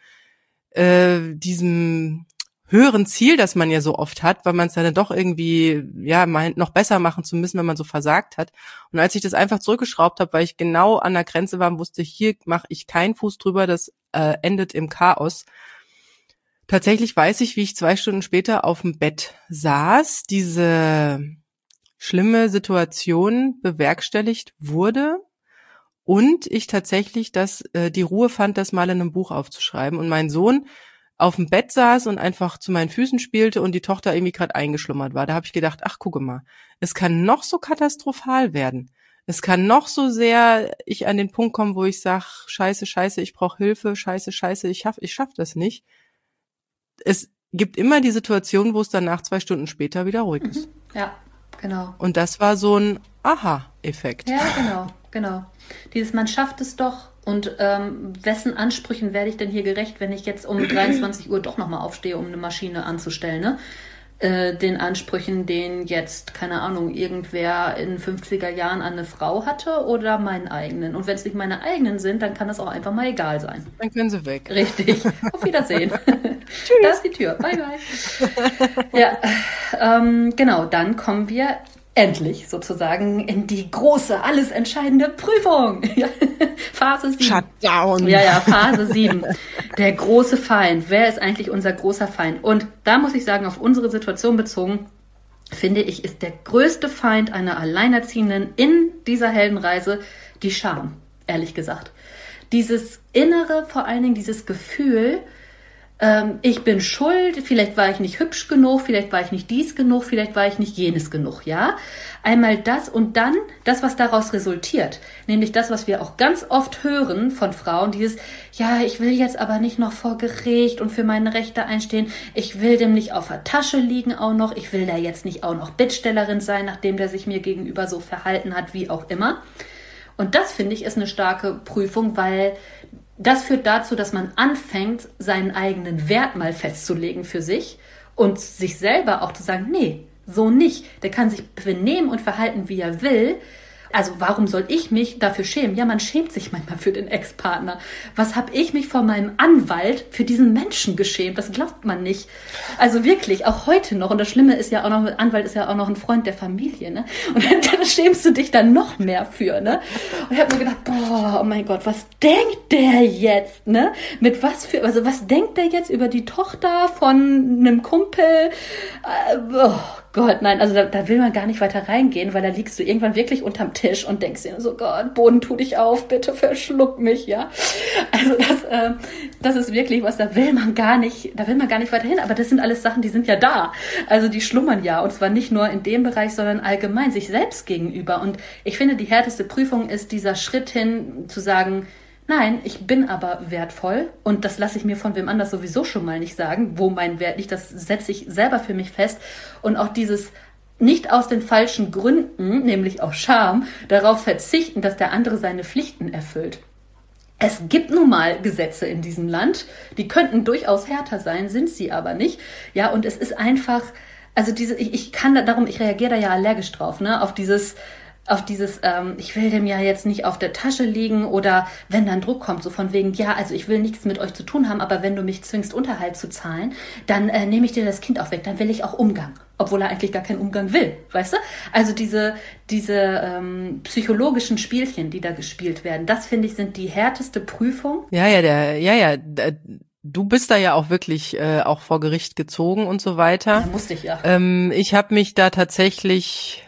höheren Ziel, das man ja so oft hat, weil man es dann doch irgendwie ja meint, noch besser machen zu müssen, wenn man so versagt hat. Und als ich das einfach zurückgeschraubt habe, weil ich genau an der Grenze war und wusste, hier mache ich keinen Fuß drüber, das endet im Chaos. Tatsächlich weiß ich, wie ich 2 Stunden später auf dem Bett saß, diese schlimme Situation bewerkstelligt wurde und ich tatsächlich die Ruhe fand, das mal in einem Buch aufzuschreiben und mein Sohn auf dem Bett saß und einfach zu meinen Füßen spielte und die Tochter irgendwie gerade eingeschlummert war. Da habe ich gedacht, ach, gucke mal, es kann noch so katastrophal werden. Es kann noch so sehr ich an den Punkt kommen, wo ich sage, scheiße, ich brauche Hilfe, scheiße, ich schaff das nicht. Es gibt immer die Situation, wo es danach 2 Stunden später wieder ruhig ist. Ja, genau. Und das war so ein Aha-Effekt. Ja, genau. Dieses, man schafft es doch. Und wessen Ansprüchen werde ich denn hier gerecht, wenn ich jetzt um 23 Uhr doch nochmal aufstehe, um eine Maschine anzustellen, ne? Den Ansprüchen, den jetzt, keine Ahnung, irgendwer in 50er Jahren an eine Frau hatte oder meinen eigenen. Und wenn es nicht meine eigenen sind, dann kann das auch einfach mal egal sein. Dann können sie weg. Richtig. Auf Wiedersehen. Tschüss. Da ist die Tür. Bye, bye. Ja, genau, dann kommen wir endlich sozusagen in die große, alles entscheidende Prüfung. Phase 7. Shutdown. Ja, Phase 7. Der große Feind. Wer ist eigentlich unser großer Feind? Und da muss ich sagen, auf unsere Situation bezogen, finde ich, ist der größte Feind einer Alleinerziehenden in dieser Heldenreise die Scham, ehrlich gesagt. Dieses Innere, vor allen Dingen dieses Gefühl, ich bin schuld, vielleicht war ich nicht hübsch genug, vielleicht war ich nicht dies genug, vielleicht war ich nicht jenes genug, ja? Einmal das und dann das, was daraus resultiert. Nämlich das, was wir auch ganz oft hören von Frauen, dieses, ja, ich will jetzt aber nicht noch vor Gericht und für meine Rechte einstehen, ich will dem nicht auf der Tasche liegen auch noch, ich will da jetzt nicht auch noch Bittstellerin sein, nachdem der sich mir gegenüber so verhalten hat, wie auch immer. Und das, finde ich, ist eine starke Prüfung, weil das führt dazu, dass man anfängt, seinen eigenen Wert mal festzulegen für sich und sich selber auch zu sagen, nee, so nicht. Der kann sich benehmen und verhalten, wie er will. Also warum soll ich mich dafür schämen? Ja, man schämt sich manchmal für den Ex-Partner. Was habe ich mich vor meinem Anwalt für diesen Menschen geschämt? Das glaubt man nicht. Also wirklich, auch heute noch. Und das Schlimme ist ja auch noch, Anwalt ist ja auch noch ein Freund der Familie, ne? Und da schämst du dich dann noch mehr für, ne? Und ich habe mir gedacht, boah, oh mein Gott, was denkt der jetzt, ne? Also was denkt der jetzt über die Tochter von einem Kumpel? Oh Gott, nein, also da will man gar nicht weiter reingehen, weil da liegst du irgendwann wirklich unterm Tisch und denkst dir so, Gott, Boden, tu dich auf, bitte verschluck mich, ja. Also das ist wirklich was, da will man gar nicht weiter hin, aber das sind alles Sachen, die sind ja da. Also die schlummern ja, und zwar nicht nur in dem Bereich, sondern allgemein sich selbst gegenüber. Und ich finde, die härteste Prüfung ist dieser Schritt hin, zu sagen, nein, ich bin aber wertvoll und das lasse ich mir von wem anders sowieso schon mal nicht sagen, wo mein Wert liegt, das setze ich selber für mich fest. Und auch dieses nicht aus den falschen Gründen, nämlich aus Scham, darauf verzichten, dass der andere seine Pflichten erfüllt. Es gibt nun mal Gesetze in diesem Land, die könnten durchaus härter sein, sind sie aber nicht. Ja, und es ist einfach, also ich reagiere da ja allergisch drauf, ne, auf dieses, ich will dem ja jetzt nicht auf der Tasche liegen oder wenn dann Druck kommt, so von wegen, ja, also ich will nichts mit euch zu tun haben, aber wenn du mich zwingst, Unterhalt zu zahlen, dann nehme ich dir das Kind auch weg, dann will ich auch Umgang, obwohl er eigentlich gar keinen Umgang will, weißt du? Also diese psychologischen Spielchen, die da gespielt werden, das finde ich sind die härteste Prüfung. Du bist da ja auch wirklich auch vor Gericht gezogen und so weiter. Da musste ich ja. Ich habe mich da tatsächlich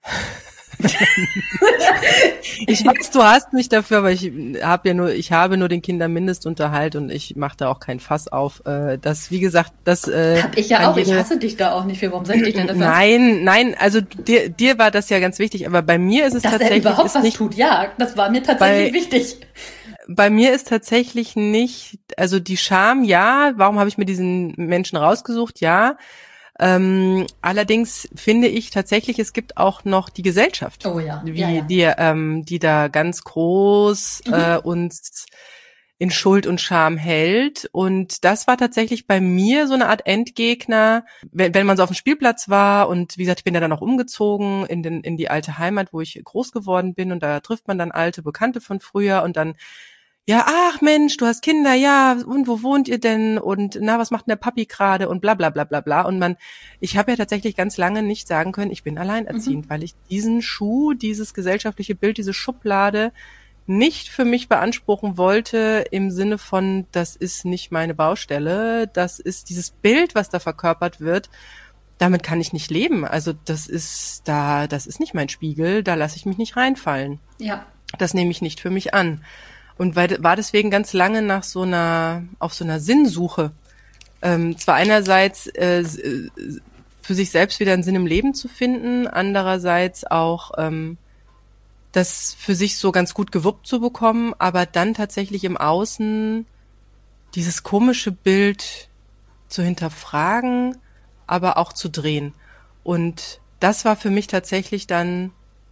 ich weiß, du hast mich dafür, aber ich habe nur den Kindermindestunterhalt und ich mache da auch kein Fass auf. Das, wie gesagt, das hab ich ja auch. Ich hasse dich da auch nicht für. Warum soll ich dich denn dafür? Nein. Also dir war das ja ganz wichtig, aber bei mir ist es dass tatsächlich, er überhaupt was tut. Ja, das war mir tatsächlich wichtig. bei mir ist tatsächlich nicht, also die Scham, ja, warum habe ich mir diesen Menschen rausgesucht, ja. Allerdings finde ich tatsächlich, es gibt auch noch die Gesellschaft, die da ganz groß uns in Schuld und Scham hält. Und das war tatsächlich bei mir so eine Art Endgegner, wenn man so auf dem Spielplatz war. Und wie gesagt, ich bin ja dann auch umgezogen in die alte Heimat, wo ich groß geworden bin. Und da trifft man dann alte Bekannte von früher und dann, ja, ach Mensch, du hast Kinder, ja, und wo wohnt ihr denn? Und na, was macht denn der Papi gerade? Und bla bla bla bla bla. Und ich habe ja tatsächlich ganz lange nicht sagen können, ich bin alleinerziehend, weil ich diesen Schuh, dieses gesellschaftliche Bild, diese Schublade nicht für mich beanspruchen wollte im Sinne von, das ist nicht meine Baustelle, das ist dieses Bild, was da verkörpert wird, damit kann ich nicht leben. Also das ist nicht mein Spiegel, da lasse ich mich nicht reinfallen. Ja. Das nehme ich nicht für mich an. Und war deswegen ganz lange auf so einer Sinnsuche. Zwar einerseits für sich selbst wieder einen Sinn im Leben zu finden, andererseits auch das für sich so ganz gut gewuppt zu bekommen, aber dann tatsächlich im Außen dieses komische Bild zu hinterfragen, aber auch zu drehen. Und das war für mich tatsächlich dann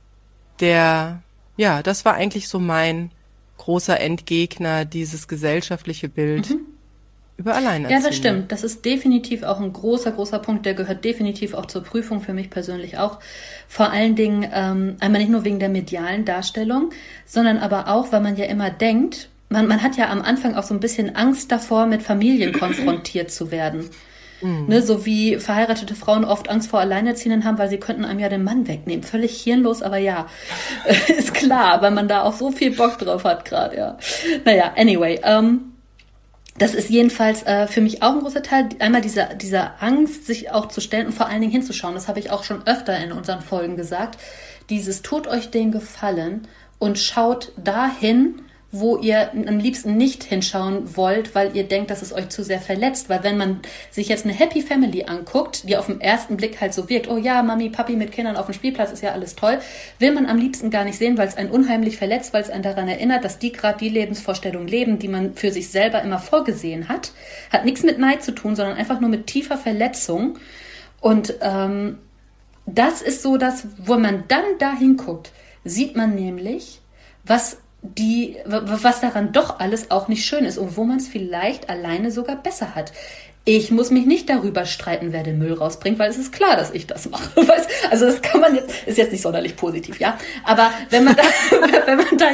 das war eigentlich so mein großer Endgegner, dieses gesellschaftliche Bild über Alleinerziehende. Ja, das stimmt. Das ist definitiv auch ein großer Punkt. Der gehört definitiv auch zur Prüfung, für mich persönlich auch. Vor allen Dingen einmal nicht nur wegen der medialen Darstellung, sondern aber auch, weil man ja immer denkt, man hat ja am Anfang auch so ein bisschen Angst davor, mit Familien konfrontiert zu werden. Ne, so wie verheiratete Frauen oft Angst vor Alleinerziehenden haben, weil sie könnten einem ja den Mann wegnehmen. Völlig hirnlos, aber ja, ist klar, weil man da auch so viel Bock drauf hat gerade, ja. Naja, anyway, das ist jedenfalls für mich auch ein großer Teil. Einmal diese Angst, sich auch zu stellen und vor allen Dingen hinzuschauen. Das habe ich auch schon öfter in unseren Folgen gesagt. Dieses tut euch den Gefallen und schaut dahin, wo ihr am liebsten nicht hinschauen wollt, weil ihr denkt, dass es euch zu sehr verletzt. Weil wenn man sich jetzt eine Happy Family anguckt, die auf den ersten Blick halt so wirkt, oh ja, Mami, Papi mit Kindern auf dem Spielplatz ist ja alles toll, will man am liebsten gar nicht sehen, weil es einen unheimlich verletzt, weil es einen daran erinnert, dass die gerade die Lebensvorstellung leben, die man für sich selber immer vorgesehen hat. Hat nichts mit Neid zu tun, sondern einfach nur mit tiefer Verletzung. Und das ist so, dass, wo man dann da hinguckt, sieht man nämlich, was daran doch alles auch nicht schön ist und wo man es vielleicht alleine sogar besser hat. Ich muss mich nicht darüber streiten, wer den Müll rausbringt, weil es ist klar, dass ich das mache. Also das kann man jetzt, ist jetzt nicht sonderlich positiv, ja. Aber wenn man da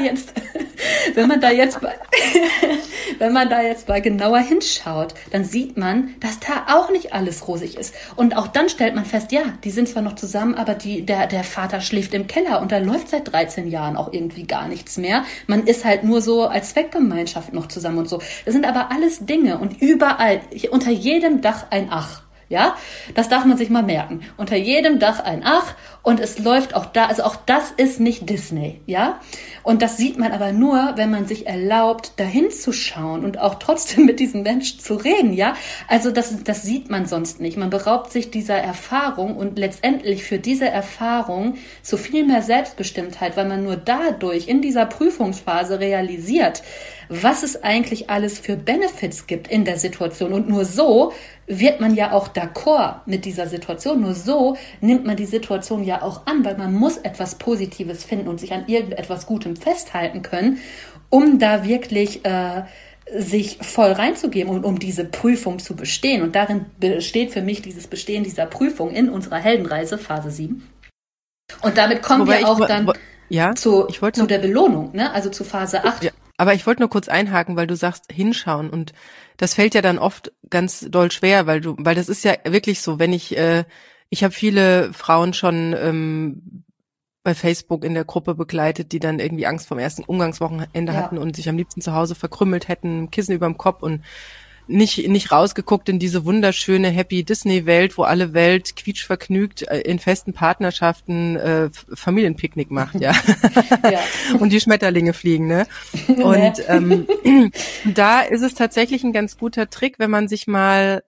jetzt mal genauer hinschaut, dann sieht man, dass da auch nicht alles rosig ist. Und auch dann stellt man fest, ja, die sind zwar noch zusammen, aber der Vater schläft im Keller und da läuft seit 13 Jahren auch irgendwie gar nichts mehr. Man ist halt nur so als Zweckgemeinschaft noch zusammen und so. Das sind aber alles Dinge und überall, unter jedem Dach ein Ach. Ja, das darf man sich mal merken. Unter jedem Dach ein Ach und es läuft auch da, also auch das ist nicht Disney, ja. Und das sieht man aber nur, wenn man sich erlaubt, dahin zu schauen und auch trotzdem mit diesem Menschen zu reden, ja. Also das sieht man sonst nicht. Man beraubt sich dieser Erfahrung und letztendlich für diese Erfahrung zu viel mehr Selbstbestimmtheit, weil man nur dadurch in dieser Prüfungsphase realisiert, was es eigentlich alles für Benefits gibt in der Situation. Und nur so wird man ja auch d'accord mit dieser Situation. Nur so nimmt man die Situation ja auch an, weil man muss etwas Positives finden und sich an irgendetwas Gutem festhalten können, um da wirklich sich voll reinzugeben und um diese Prüfung zu bestehen. Und darin besteht für mich dieses Bestehen dieser Prüfung in unserer Heldenreise, Phase 7. Und damit kommen wir auch dann zu der Belohnung, ne? Also zu Phase 8. Ja. Aber ich wollte nur kurz einhaken, weil du sagst, hinschauen und das fällt ja dann oft ganz doll schwer, weil das ist ja wirklich so, wenn ich habe viele Frauen schon bei Facebook in der Gruppe begleitet, die dann irgendwie Angst vorm ersten Umgangswochenende hatten und sich am liebsten zu Hause verkrümmelt hätten, Kissen überm Kopf und nicht rausgeguckt in diese wunderschöne Happy Disney Welt, wo alle Welt quietschvergnügt in festen Partnerschaften Familienpicknick macht, ja. Und die Schmetterlinge fliegen, ne? Und da ist es tatsächlich ein ganz guter Trick, wenn man sich mal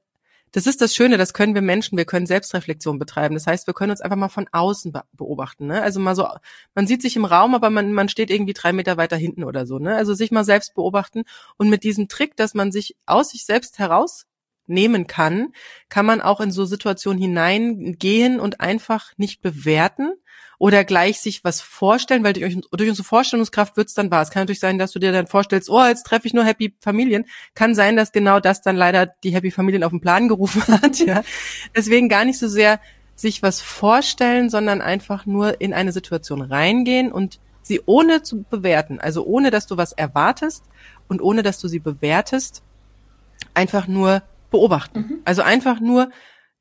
das ist das Schöne, das können wir Menschen, wir können Selbstreflexion betreiben. Das heißt, wir können uns einfach mal von außen beobachten, ne? Also mal so, man sieht sich im Raum, aber man steht irgendwie 3 Meter weiter hinten oder so, ne? Also sich mal selbst beobachten und mit diesem Trick, dass man sich aus sich selbst herausnehmen kann man auch in so Situationen hineingehen und einfach nicht bewerten oder gleich sich was vorstellen, weil durch unsere Vorstellungskraft wird's dann wahr. Es kann natürlich sein, dass du dir dann vorstellst, oh, jetzt treffe ich nur Happy Familien. Kann sein, dass genau das dann leider die Happy Familien auf den Plan gerufen hat, ja. Deswegen gar nicht so sehr sich was vorstellen, sondern einfach nur in eine Situation reingehen und sie ohne zu bewerten, also ohne, dass du was erwartest und ohne, dass du sie bewertest, einfach nur beobachten. Also einfach nur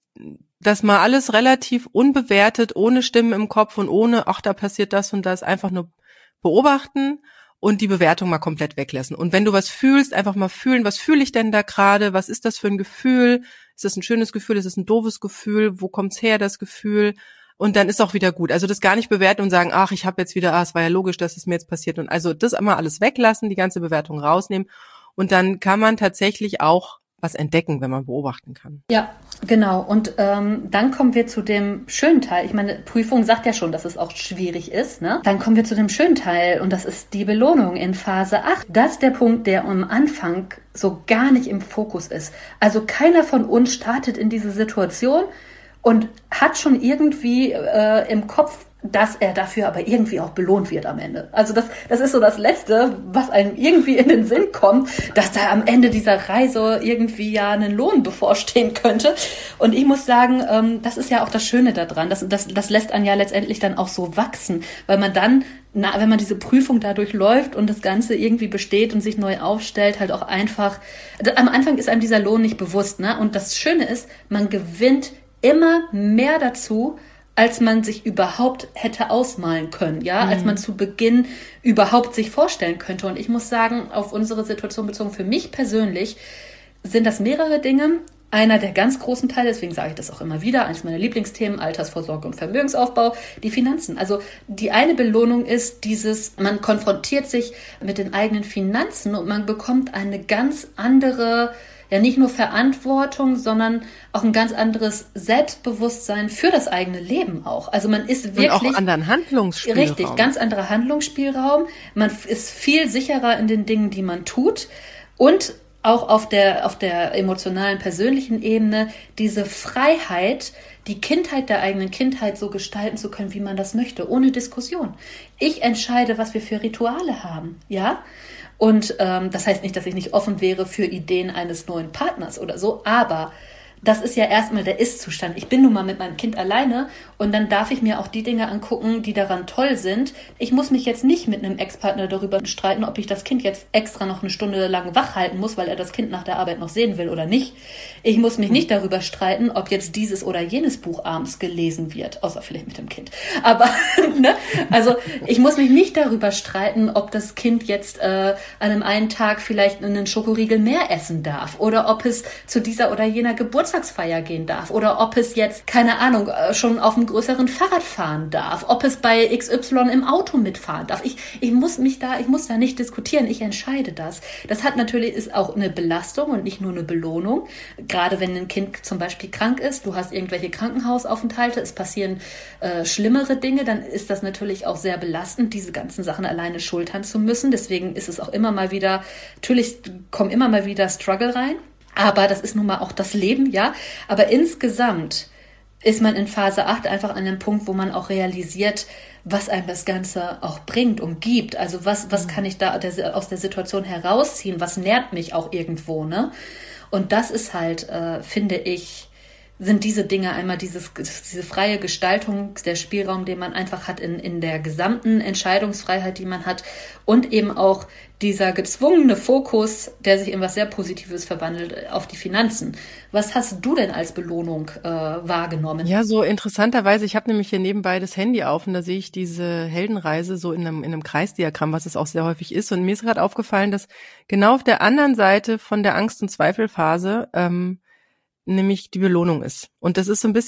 das mal alles relativ unbewertet, ohne Stimmen im Kopf und ohne, ach, da passiert das und das, einfach nur beobachten und die Bewertung mal komplett weglassen. Und wenn du was fühlst, einfach mal fühlen, was fühle ich denn da gerade, was ist das für ein Gefühl, ist das ein schönes Gefühl, ist das ein doofes Gefühl, wo kommt's her, das Gefühl, und dann ist auch wieder gut. Also das gar nicht bewerten und sagen, ach, ich habe jetzt wieder, es war ja logisch, dass es mir jetzt passiert, und also das einmal alles weglassen, die ganze Bewertung rausnehmen, und dann kann man tatsächlich auch was entdecken, wenn man beobachten kann. Ja, genau. Und dann kommen wir zu dem schönen Teil. Ich meine, Prüfung sagt ja schon, dass es auch schwierig ist, ne? Dann kommen wir zu dem schönen Teil, und das ist die Belohnung in Phase 8. Das ist der Punkt, der am Anfang so gar nicht im Fokus ist. Also keiner von uns startet in diese Situation und hat schon irgendwie im Kopf, dass er dafür aber irgendwie auch belohnt wird am Ende. Also das ist so das Letzte, was einem irgendwie in den Sinn kommt, dass da am Ende dieser Reise irgendwie ja einen Lohn bevorstehen könnte. Und ich muss sagen, das ist ja auch das Schöne daran. Das lässt einen ja letztendlich dann auch so wachsen, weil man dann, wenn man diese Prüfung dadurch läuft und das Ganze irgendwie besteht und sich neu aufstellt, halt auch einfach, am Anfang ist einem dieser Lohn nicht bewusst, ne? Und das Schöne ist, man gewinnt immer mehr dazu, als man sich überhaupt hätte ausmalen können, ja, als man zu Beginn überhaupt sich vorstellen könnte. Und ich muss sagen, auf unsere Situation bezogen, für mich persönlich sind das mehrere Dinge. Einer der ganz großen Teile, deswegen sage ich das auch immer wieder, eines meiner Lieblingsthemen, Altersvorsorge und Vermögensaufbau, die Finanzen. Also die eine Belohnung ist man konfrontiert sich mit den eigenen Finanzen und man bekommt eine ganz andere, ja, nicht nur Verantwortung, sondern auch ein ganz anderes Selbstbewusstsein für das eigene Leben auch. Also man ist wirklich... Und auch anderen Handlungsspielraum. Richtig, ganz anderer Handlungsspielraum. Man ist viel sicherer in den Dingen, die man tut. Und auch auf der emotionalen, persönlichen Ebene diese Freiheit, die Kindheit der eigenen Kindheit so gestalten zu können, wie man das möchte, ohne Diskussion. Ich entscheide, was wir für Rituale haben, ja? Und das heißt nicht, dass ich nicht offen wäre für Ideen eines neuen Partners oder so, aber das ist ja erstmal der Ist-Zustand. Ich bin nun mal mit meinem Kind alleine und dann darf ich mir auch die Dinge angucken, die daran toll sind. Ich muss mich jetzt nicht mit einem Ex-Partner darüber streiten, ob ich das Kind jetzt extra noch eine Stunde lang wach halten muss, weil er das Kind nach der Arbeit noch sehen will oder nicht. Ich muss mich nicht darüber streiten, ob jetzt dieses oder jenes Buch abends gelesen wird, außer vielleicht mit dem Kind. Aber, ne? Also ich muss mich nicht darüber streiten, ob das Kind jetzt an einem einen Tag vielleicht einen Schokoriegel mehr essen darf oder ob es zu dieser oder jener Geburtstagsfeier gehen darf oder ob es jetzt, keine Ahnung, schon auf einem größeren Fahrrad fahren darf, ob es bei XY im Auto mitfahren darf. Ich muss da nicht diskutieren, ich entscheide das. Das ist auch eine Belastung und nicht nur eine Belohnung. Gerade wenn ein Kind zum Beispiel krank ist, du hast irgendwelche Krankenhausaufenthalte, es passieren schlimmere Dinge, dann ist das natürlich auch sehr belastend, diese ganzen Sachen alleine schultern zu müssen. Deswegen ist es auch immer mal wieder, natürlich kommen immer mal wieder Struggle rein. Aber das ist nun mal auch das Leben, ja. Aber insgesamt ist man in Phase 8 einfach an dem Punkt, wo man auch realisiert, was einem das Ganze auch bringt und gibt. Also was kann ich da aus der Situation herausziehen? Was nährt mich auch irgendwo, ne? Und das ist halt, finde ich, sind diese Dinge einmal diese freie Gestaltung, der Spielraum, den man einfach hat in der gesamten Entscheidungsfreiheit, die man hat, und eben auch dieser gezwungene Fokus, der sich in was sehr Positives verwandelt, auf die Finanzen. Was hast du denn als Belohnung wahrgenommen? Ja, so interessanterweise, ich habe nämlich hier nebenbei das Handy auf und da sehe ich diese Heldenreise so in einem Kreisdiagramm, was es auch sehr häufig ist. Und mir ist gerade aufgefallen, dass genau auf der anderen Seite von der Angst- und Zweifelphase nämlich die Belohnung ist. Und das ist so ein bisschen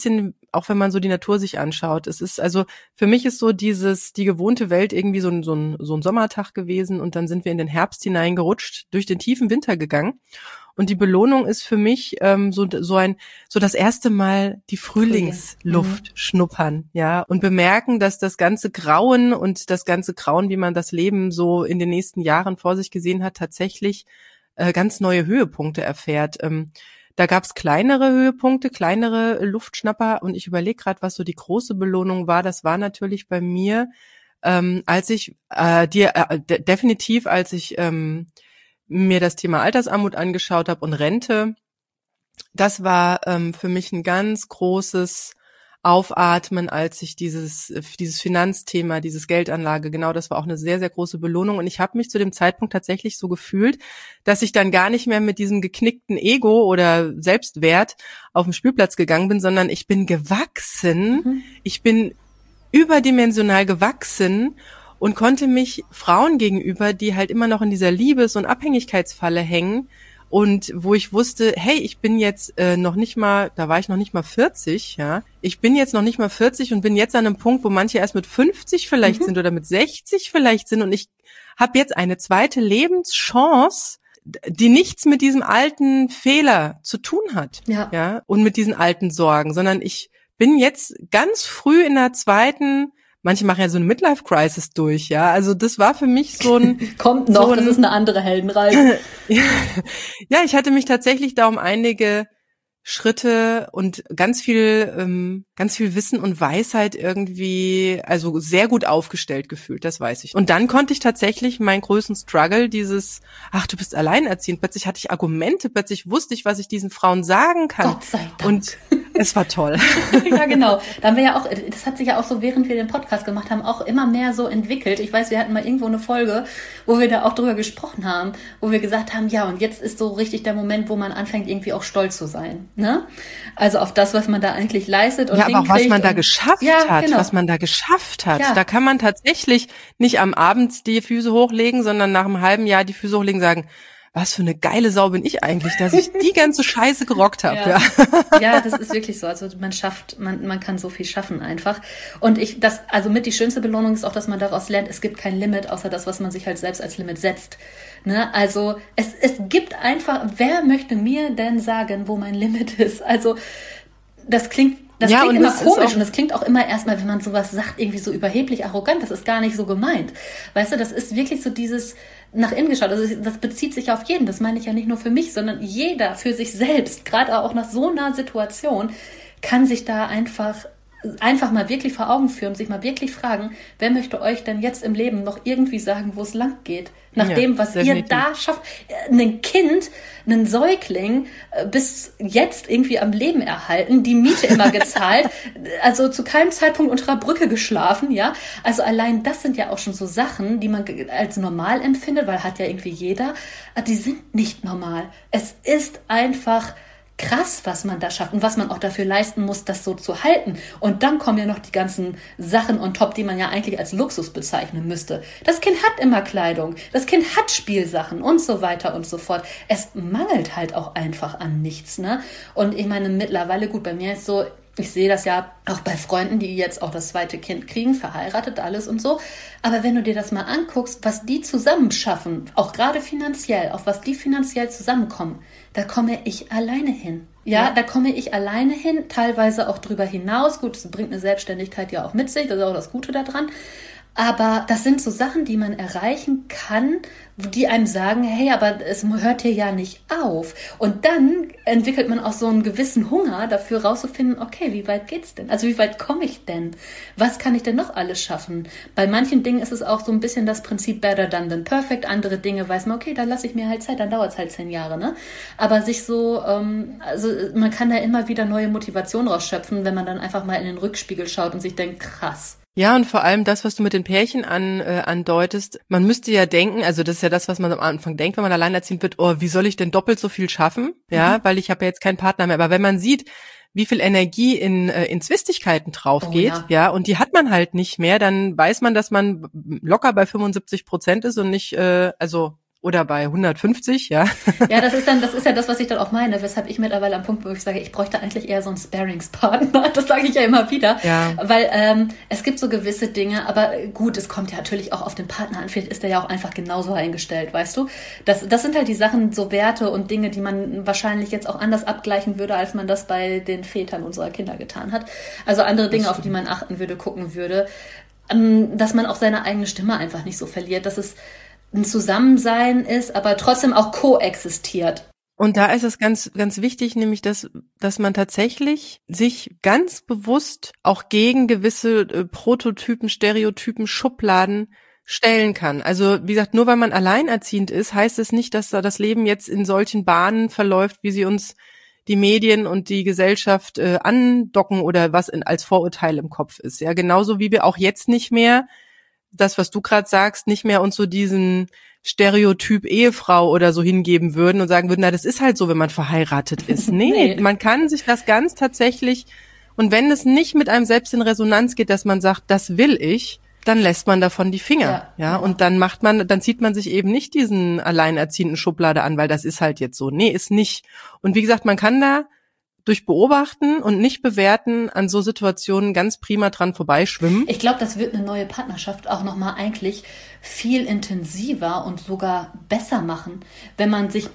auch wenn man so die Natur sich anschaut. Es ist also, für mich ist so die gewohnte Welt irgendwie so ein Sommertag gewesen und dann sind wir in den Herbst hineingerutscht, durch den tiefen Winter gegangen. Und die Belohnung ist für mich so das erste Mal die Frühlingsluft schnuppern, ja, und bemerken, dass das ganze Grauen, wie man das Leben so in den nächsten Jahren vor sich gesehen hat, tatsächlich ganz neue Höhepunkte erfährt. Da gab's kleinere Höhepunkte, kleinere Luftschnapper und ich überlege gerade, was so die große Belohnung war. Das war natürlich bei mir, als ich mir das Thema Altersarmut angeschaut habe und Rente. Das war für mich ein ganz großes Aufatmen, als ich dieses Finanzthema, dieses Geldanlage, genau, das war auch eine sehr, sehr große Belohnung. Und ich habe mich zu dem Zeitpunkt tatsächlich so gefühlt, dass ich dann gar nicht mehr mit diesem geknickten Ego oder Selbstwert auf den Spielplatz gegangen bin, sondern ich bin gewachsen. Ich bin überdimensional gewachsen und konnte mich Frauen gegenüber, die halt immer noch in dieser Liebes- und Abhängigkeitsfalle hängen und wo ich wusste, hey, ich bin jetzt noch nicht mal 40, ja. Ich bin jetzt noch nicht mal 40 und bin jetzt an einem Punkt, wo manche erst mit 50 vielleicht sind oder mit 60 vielleicht sind und ich habe jetzt eine zweite Lebenschance, die nichts mit diesem alten Fehler zu tun hat, ja, und mit diesen alten Sorgen, sondern ich bin jetzt ganz früh in der zweiten. Manche machen ja so eine Midlife-Crisis durch, ja. Also das war für mich so ein... Kommt noch, das ist eine andere Heldenreise. Ja, ich hatte mich tatsächlich da um einige Schritte und ganz viel Wissen und Weisheit irgendwie, also sehr gut aufgestellt gefühlt, das weiß ich. Und dann konnte ich tatsächlich meinen größten Struggle, du bist alleinerziehend, plötzlich hatte ich Argumente, plötzlich wusste ich, was ich diesen Frauen sagen kann. Gott sei Dank. Und es war toll. Ja, genau. Da haben wir ja auch, das hat sich ja auch so, während wir den Podcast gemacht haben, auch immer mehr so entwickelt. Ich weiß, wir hatten mal irgendwo eine Folge, wo wir da auch drüber gesprochen haben, wo wir gesagt haben, ja, und jetzt ist so richtig der Moment, wo man anfängt, irgendwie auch stolz zu sein, ne? Also auf das, was man da eigentlich leistet und ja, aber auch was man da geschafft hat, genau. was man da geschafft hat. Ja. Da kann man tatsächlich nicht am Abend die Füße hochlegen, sondern nach einem halben Jahr die Füße hochlegen und sagen, was für eine geile Sau bin ich eigentlich, dass ich die ganze Scheiße gerockt habe. Ja, das ist wirklich so. Also man kann so viel schaffen einfach. Und also mit die schönste Belohnung ist auch, dass man daraus lernt, es gibt kein Limit, außer das, was man sich halt selbst als Limit setzt. Ne? Also es gibt einfach, wer möchte mir denn sagen, wo mein Limit ist? Also das klingt immer komisch und das klingt auch immer erstmal, wenn man sowas sagt, irgendwie so überheblich, arrogant. Das ist gar nicht so gemeint. Weißt du, das ist wirklich so dieses nach innen geschaut. Also das bezieht sich auf jeden. Das meine ich ja nicht nur für mich, sondern jeder für sich selbst, gerade auch nach so einer Situation, kann sich da einfach mal wirklich vor Augen führen, sich mal wirklich fragen, wer möchte euch denn jetzt im Leben noch irgendwie sagen, wo es lang geht? Nach dem, was ihr da schafft. Ein Kind, einen Säugling bis jetzt irgendwie am Leben erhalten, die Miete immer gezahlt, also zu keinem Zeitpunkt unter der Brücke geschlafen, ja. Also allein das sind ja auch schon so Sachen, die man als normal empfindet, weil hat ja irgendwie jeder. Die sind nicht normal. Es ist einfach krass, was man da schafft und was man auch dafür leisten muss, das so zu halten. Und dann kommen ja noch die ganzen Sachen on top, die man ja eigentlich als Luxus bezeichnen müsste. Das Kind hat immer Kleidung, das Kind hat Spielsachen und so weiter und so fort. Es mangelt halt auch einfach an nichts, ne? Und ich meine, mittlerweile, gut, bei mir ist so, ich sehe das ja auch bei Freunden, die jetzt auch das zweite Kind kriegen, verheiratet, alles und so. Aber wenn du dir das mal anguckst, was die zusammen schaffen, auch gerade finanziell, auf was die finanziell zusammenkommen, da komme ich alleine hin. Ja, da komme ich alleine hin, teilweise auch drüber hinaus. Gut, das bringt eine Selbstständigkeit ja auch mit sich, das ist auch das Gute daran. Aber das sind so Sachen, die man erreichen kann, die einem sagen, hey, aber es hört hier ja nicht auf. Und dann entwickelt man auch so einen gewissen Hunger dafür rauszufinden, okay, wie weit geht's denn? Also wie weit komme ich denn? Was kann ich denn noch alles schaffen? Bei manchen Dingen ist es auch so ein bisschen das Prinzip better done than perfect. Andere Dinge weiß man, okay, dann lasse ich mir halt Zeit, dann dauert es halt 10 Jahre, ne? Aber sich so, also man kann da immer wieder neue Motivation rausschöpfen, wenn man dann einfach mal in den Rückspiegel schaut und sich denkt, krass. Ja, und vor allem das, was du mit den Pärchen andeutest, man müsste ja denken, also das ist ja das, was man am Anfang denkt, wenn man alleinerziehend wird, oh, wie soll ich denn doppelt so viel schaffen? Ja, weil ich habe ja jetzt keinen Partner mehr. Aber wenn man sieht, wie viel Energie in Zwistigkeiten drauf geht, ja, und die hat man halt nicht mehr, dann weiß man, dass man locker bei 75% ist und nicht, also oder bei 150, ja. Ja, das ist ja das, was ich dann auch meine, weshalb ich mittlerweile am Punkt bin, wo ich sage, ich bräuchte eigentlich eher so einen Sparringspartner. Das sage ich ja immer wieder. Ja. Weil es gibt so gewisse Dinge, aber gut, es kommt ja natürlich auch auf den Partner an. Vielleicht ist der ja auch einfach genauso eingestellt, weißt du? Das sind halt die Sachen, so Werte und Dinge, die man wahrscheinlich jetzt auch anders abgleichen würde, als man das bei den Vätern unserer Kinder getan hat. Also andere Dinge, auf die man achten würde, gucken würde. Dass man auch seine eigene Stimme einfach nicht so verliert, dass es ein Zusammensein ist, aber trotzdem auch koexistiert. Und da ist es ganz, ganz wichtig, nämlich, dass man tatsächlich sich ganz bewusst auch gegen gewisse Prototypen, Stereotypen, Schubladen stellen kann. Also, wie gesagt, nur weil man alleinerziehend ist, heißt es nicht, dass da das Leben jetzt in solchen Bahnen verläuft, wie sie uns die Medien und die Gesellschaft andocken oder was als Vorurteil im Kopf ist. Ja, genauso wie wir auch jetzt nicht mehr das, was du gerade sagst, nicht mehr uns so diesen Stereotyp Ehefrau oder so hingeben würden und sagen würden, na, das ist halt so, wenn man verheiratet ist. Nee, man kann sich das ganz tatsächlich, und wenn es nicht mit einem selbst in Resonanz geht, dass man sagt, das will ich, dann lässt man davon die Finger. Ja. Und dann zieht man sich eben nicht diesen alleinerziehenden Schublade an, weil das ist halt jetzt so. Nee, ist nicht. Und wie gesagt, man kann da durch Beobachten und nicht bewerten an so Situationen ganz prima dran vorbeischwimmen. Ich glaube, das wird eine neue Partnerschaft auch nochmal eigentlich viel intensiver und sogar besser machen, wenn man sich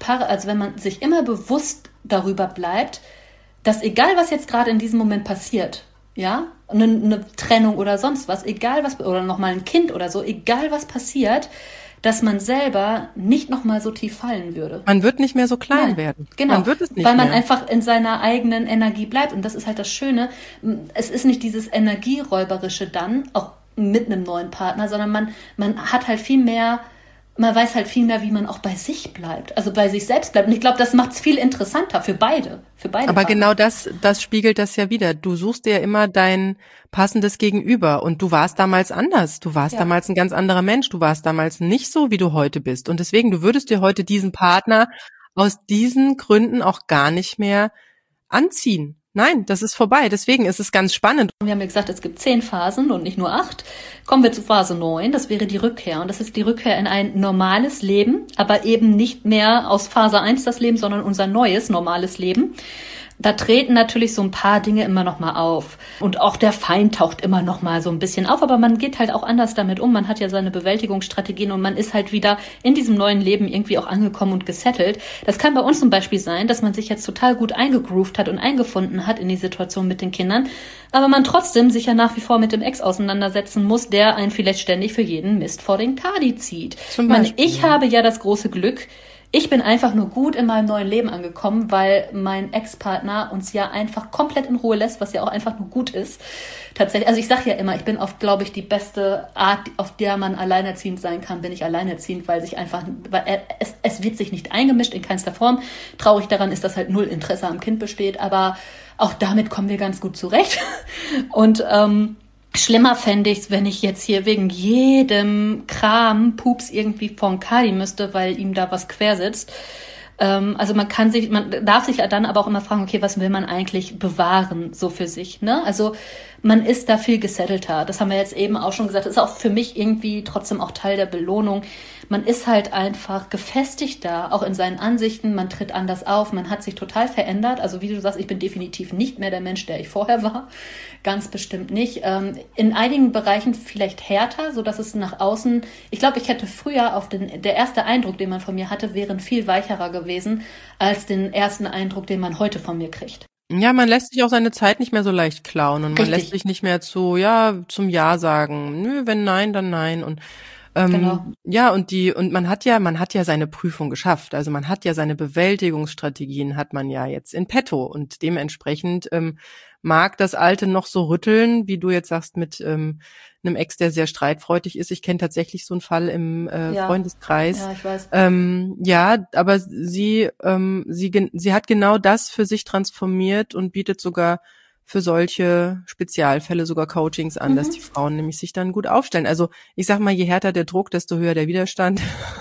immer bewusst darüber bleibt, dass egal was jetzt gerade in diesem Moment passiert, ja, eine Trennung oder sonst was, egal was, oder nochmal ein Kind oder so, egal was passiert, dass man selber nicht nochmal so tief fallen würde. Man wird nicht mehr so klein werden. Genau, man wird es nicht weil man mehr. einfach in seiner eigenen Energie bleibt. Und das ist halt das Schöne. Es ist nicht dieses Energieräuberische dann, auch mit einem neuen Partner, sondern man hat halt viel mehr, man weiß halt viel mehr, wie man auch bei sich bleibt, also bei sich selbst bleibt. Und ich glaube, das macht es viel interessanter für beide. Aber Partner. Genau das spiegelt das ja wieder. Du suchst dir ja immer dein passendes Gegenüber, und du warst damals anders. Du warst damals ein ganz anderer Mensch. Du warst damals nicht so, wie du heute bist. Und deswegen, du würdest dir heute diesen Partner aus diesen Gründen auch gar nicht mehr anziehen. Nein, das ist vorbei. Deswegen ist es ganz spannend. Wir haben ja gesagt, es gibt 10 Phasen und nicht nur 8. Kommen wir zu Phase 9. Das wäre die Rückkehr. Und das ist die Rückkehr in ein normales Leben, aber eben nicht mehr aus Phase 1 das Leben, sondern unser neues, normales Leben. Da treten natürlich so ein paar Dinge immer noch mal auf. Und auch der Feind taucht immer noch mal so ein bisschen auf. Aber man geht halt auch anders damit um. Man hat ja seine Bewältigungsstrategien und man ist halt wieder in diesem neuen Leben irgendwie auch angekommen und gesettelt. Das kann bei uns zum Beispiel sein, dass man sich jetzt total gut eingegroovt hat und eingefunden hat in die Situation mit den Kindern. Aber man trotzdem sich ja nach wie vor mit dem Ex auseinandersetzen muss, der einen vielleicht ständig für jeden Mist vor den Kadi zieht. Ich habe ja das große Glück, ich bin einfach nur gut in meinem neuen Leben angekommen, weil mein Ex-Partner uns ja einfach komplett in Ruhe lässt, was ja auch einfach nur gut ist. Tatsächlich, also ich sage ja immer, ich bin oft, glaube ich, die beste Art, auf der man alleinerziehend sein kann, bin ich alleinerziehend, weil es wird sich nicht eingemischt in keinster Form. Traurig daran ist, dass halt null Interesse am Kind besteht, aber auch damit kommen wir ganz gut zurecht. Und schlimmer fände ich es, wenn ich jetzt hier wegen jedem Pups irgendwie von Kali müsste, weil ihm da was quer sitzt. Also man darf sich dann aber auch immer fragen, okay, was will man eigentlich bewahren, so für sich, ne? Also man ist da viel gesettelter. Das haben wir jetzt eben auch schon gesagt. Das ist auch für mich irgendwie trotzdem auch Teil der Belohnung. Man ist halt einfach gefestigter, auch in seinen Ansichten. Man tritt anders auf. Man hat sich total verändert. Also wie du sagst, ich bin definitiv nicht mehr der Mensch, der ich vorher war. Ganz bestimmt nicht. In einigen Bereichen vielleicht härter, so dass es nach außen, ich glaube, ich hätte früher der erste Eindruck, den man von mir hatte, wäre viel weicherer gewesen als den ersten Eindruck, den man heute von mir kriegt. Ja, man lässt sich auch seine Zeit nicht mehr so leicht klauen und man lässt sich nicht mehr zum Ja sagen. Nö, wenn nein, dann nein. Und genau. Ja, und man hat ja seine Prüfung geschafft. Also man hat ja seine Bewältigungsstrategien hat man ja jetzt in petto, und dementsprechend mag das Alte noch so rütteln, wie du jetzt sagst, mit einem Ex, der sehr streitfreudig ist. Ich kenne tatsächlich so einen Fall im Freundeskreis. Ja, ich weiß. Aber sie hat genau das für sich transformiert und bietet sogar für solche Spezialfälle sogar Coachings an, dass die Frauen nämlich sich dann gut aufstellen. Also ich sag mal, je härter der Druck, desto höher der Widerstand.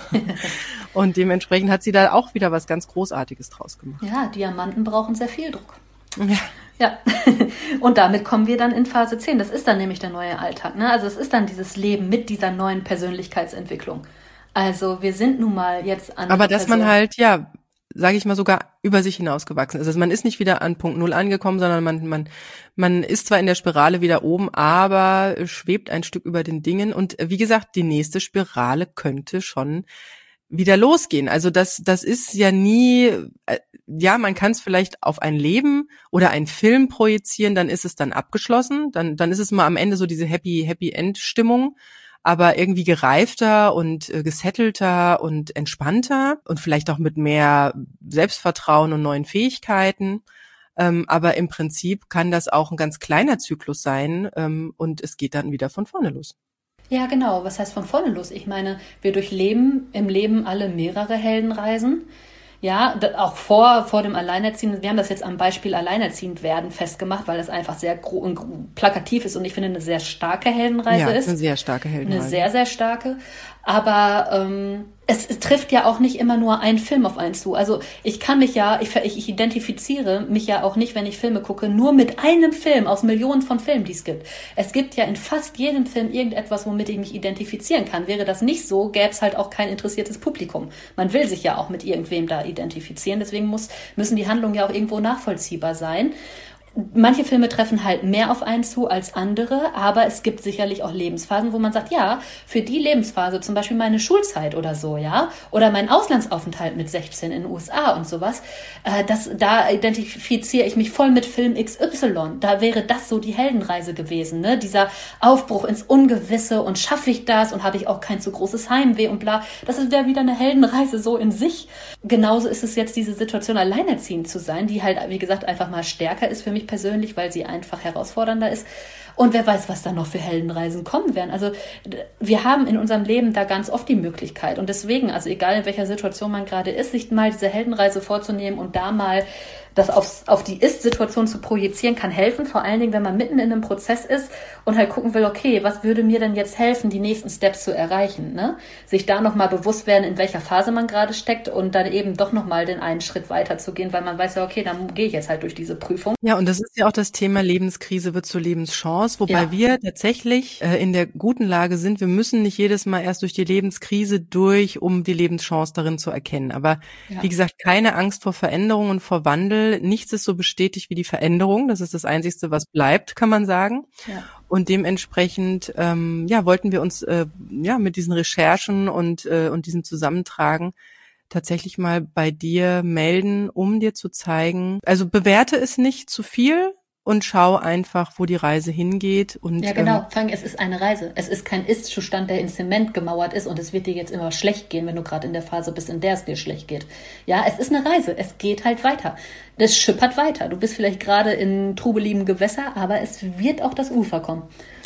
Und dementsprechend hat sie da auch wieder was ganz Großartiges draus gemacht. Ja, Diamanten brauchen sehr viel Druck. Ja. Und damit kommen wir dann in Phase 10. Das ist dann nämlich der neue Alltag, ne? Also es ist dann dieses Leben mit dieser neuen Persönlichkeitsentwicklung. Also wir sind nun mal jetzt an. Aber dass man halt, sage ich mal, sogar über sich hinausgewachsen ist. Also man ist nicht wieder an Punkt Null angekommen, sondern man ist zwar in der Spirale wieder oben, aber schwebt ein Stück über den Dingen. Und wie gesagt, die nächste Spirale könnte schon wieder losgehen. Also das ist ja nie, man kann es vielleicht auf ein Leben oder einen Film projizieren, dann ist es dann abgeschlossen, dann ist es mal am Ende so diese Happy End Stimmung, aber irgendwie gereifter und gesettelter und entspannter und vielleicht auch mit mehr Selbstvertrauen und neuen Fähigkeiten. Aber im Prinzip kann das auch ein ganz kleiner Zyklus sein, und es geht dann wieder von vorne los. Ja, genau. Was heißt von vorne los? Ich meine, wir durchleben im Leben alle mehrere Heldenreisen. Ja, auch vor dem Alleinerziehenden. Wir haben das jetzt am Beispiel Alleinerziehend werden festgemacht, weil das einfach sehr plakativ ist und ich finde eine sehr starke Heldenreise ist. Eine sehr starke Heldenreise. Eine sehr, sehr starke. Aber es trifft ja auch nicht immer nur ein Film auf einen zu. Also ich kann mich ich identifiziere mich ja auch nicht, wenn ich Filme gucke, nur mit einem Film aus Millionen von Filmen, die es gibt. Es gibt ja in fast jedem Film irgendetwas, womit ich mich identifizieren kann. Wäre das nicht so, gäbe es halt auch kein interessiertes Publikum. Man will sich ja auch mit irgendwem da identifizieren. Deswegen müssen die Handlungen ja auch irgendwo nachvollziehbar sein. Manche Filme treffen halt mehr auf einen zu als andere, aber es gibt sicherlich auch Lebensphasen, wo man sagt, ja, für die Lebensphase, zum Beispiel meine Schulzeit oder so, ja, oder mein Auslandsaufenthalt mit 16 in den USA und sowas, da identifiziere ich mich voll mit Film XY. Da wäre das so die Heldenreise gewesen, ne? Dieser Aufbruch ins Ungewisse und schaffe ich das und habe ich auch kein zu großes Heimweh und bla. Das ist ja wieder eine Heldenreise so in sich. Genauso ist es jetzt diese Situation, alleinerziehend zu sein, die halt, wie gesagt, einfach mal stärker ist für mich persönlich, weil sie einfach herausfordernder ist. Und wer weiß, was da noch für Heldenreisen kommen werden. Also wir haben in unserem Leben da ganz oft die Möglichkeit. Und deswegen, also egal in welcher Situation man gerade ist, sich mal diese Heldenreise vorzunehmen und da mal das auf die Ist-Situation zu projizieren, kann helfen. Vor allen Dingen, wenn man mitten in einem Prozess ist und halt gucken will, okay, was würde mir denn jetzt helfen, die nächsten Steps zu erreichen, ne? Sich da nochmal bewusst werden, in welcher Phase man gerade steckt und dann eben doch nochmal den einen Schritt weiter zu gehen, weil man weiß ja, okay, dann gehe ich jetzt halt durch diese Prüfung. Ja, und das ist ja auch das Thema Lebenskrise wird zur Lebenschance, wobei wir tatsächlich in der guten Lage sind, wir müssen nicht jedes Mal erst durch die Lebenskrise durch, um die Lebenschance darin zu erkennen. Aber wie gesagt, keine Angst vor Veränderung und vor Wandel. Nichts ist so bestätigt wie die Veränderung. Das ist das Einzigste, was bleibt, kann man sagen. Ja. Und dementsprechend wollten wir uns mit diesen Recherchen und diesem Zusammentragen tatsächlich mal bei dir melden, um dir zu zeigen, also bewerte es nicht zu viel und schau einfach, wo die Reise hingeht. Und ja, genau. Es ist eine Reise. Es ist kein Ist-Zustand, der in Zement gemauert ist und es wird dir jetzt immer schlecht gehen, wenn du gerade in der Phase bist, in der es dir schlecht geht. Ja, es ist eine Reise. Es geht halt weiter. Das schippert weiter. Du bist vielleicht gerade in trubeligem Gewässer, aber es wird auch das Ufer kommen.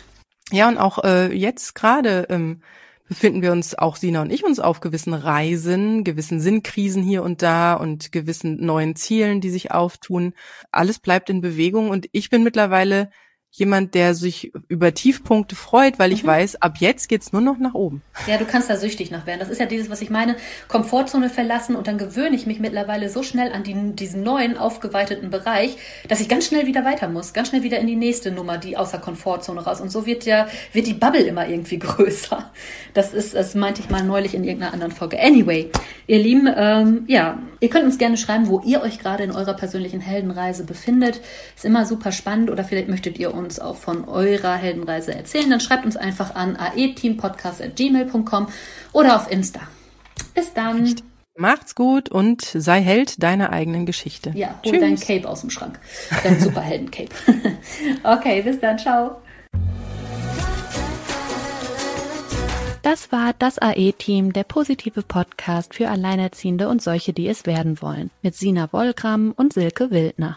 Ja, und auch jetzt gerade befinden wir uns, auch Sina und ich, uns auf gewissen Reisen, gewissen Sinnkrisen hier und da und gewissen neuen Zielen, die sich auftun. Alles bleibt in Bewegung und ich bin mittlerweile jemand, der sich über Tiefpunkte freut, weil ich weiß, ab jetzt geht's nur noch nach oben. Ja, du kannst da süchtig nach werden. Das ist ja dieses, was ich meine, Komfortzone verlassen und dann gewöhne ich mich mittlerweile so schnell an diesen neuen, aufgeweiteten Bereich, dass ich ganz schnell wieder weiter muss, ganz schnell wieder in die nächste Nummer, die außer Komfortzone raus. Und so wird die Bubble immer irgendwie größer. Das meinte ich mal neulich in irgendeiner anderen Folge. Anyway, ihr Lieben, ihr könnt uns gerne schreiben, wo ihr euch gerade in eurer persönlichen Heldenreise befindet. Ist immer super spannend oder vielleicht möchtet ihr uns auch von eurer Heldenreise erzählen, dann schreibt uns einfach an aeteampodcast@gmail.com oder auf Insta. Bis dann. Macht's gut und sei Held deiner eigenen Geschichte. Ja, hol dein Cape aus dem Schrank. Dein Superhelden-Cape. Okay, bis dann. Ciao. Das war das AE-Team, der positive Podcast für Alleinerziehende und solche, die es werden wollen. Mit Sina Wollgramm und Silke Wildner.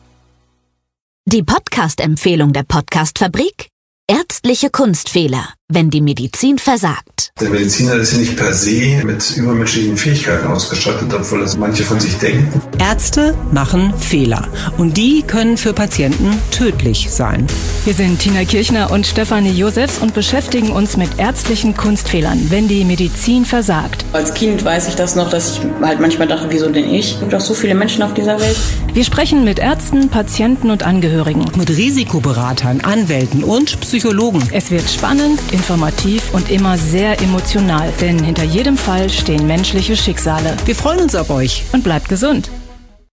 Die Podcast-Empfehlung der Podcast-Fabrik: Ärztliche Kunstfehler. wenn die Medizin versagt. Der Mediziner ist ja nicht per se mit übermenschlichen Fähigkeiten ausgestattet, obwohl das manche von sich denken. Ärzte machen Fehler und die können für Patienten tödlich sein. Wir sind Tina Kirchner und Stefanie Josefs und beschäftigen uns mit ärztlichen Kunstfehlern, wenn die Medizin versagt. Als Kind weiß ich das noch, dass ich halt manchmal dachte, wieso denn ich? Es gibt doch so viele Menschen auf dieser Welt. Wir sprechen mit Ärzten, Patienten und Angehörigen. Mit Risikoberatern, Anwälten und Psychologen. Es wird spannend, informativ und immer sehr emotional, denn hinter jedem Fall stehen menschliche Schicksale. Wir freuen uns auf euch und bleibt gesund.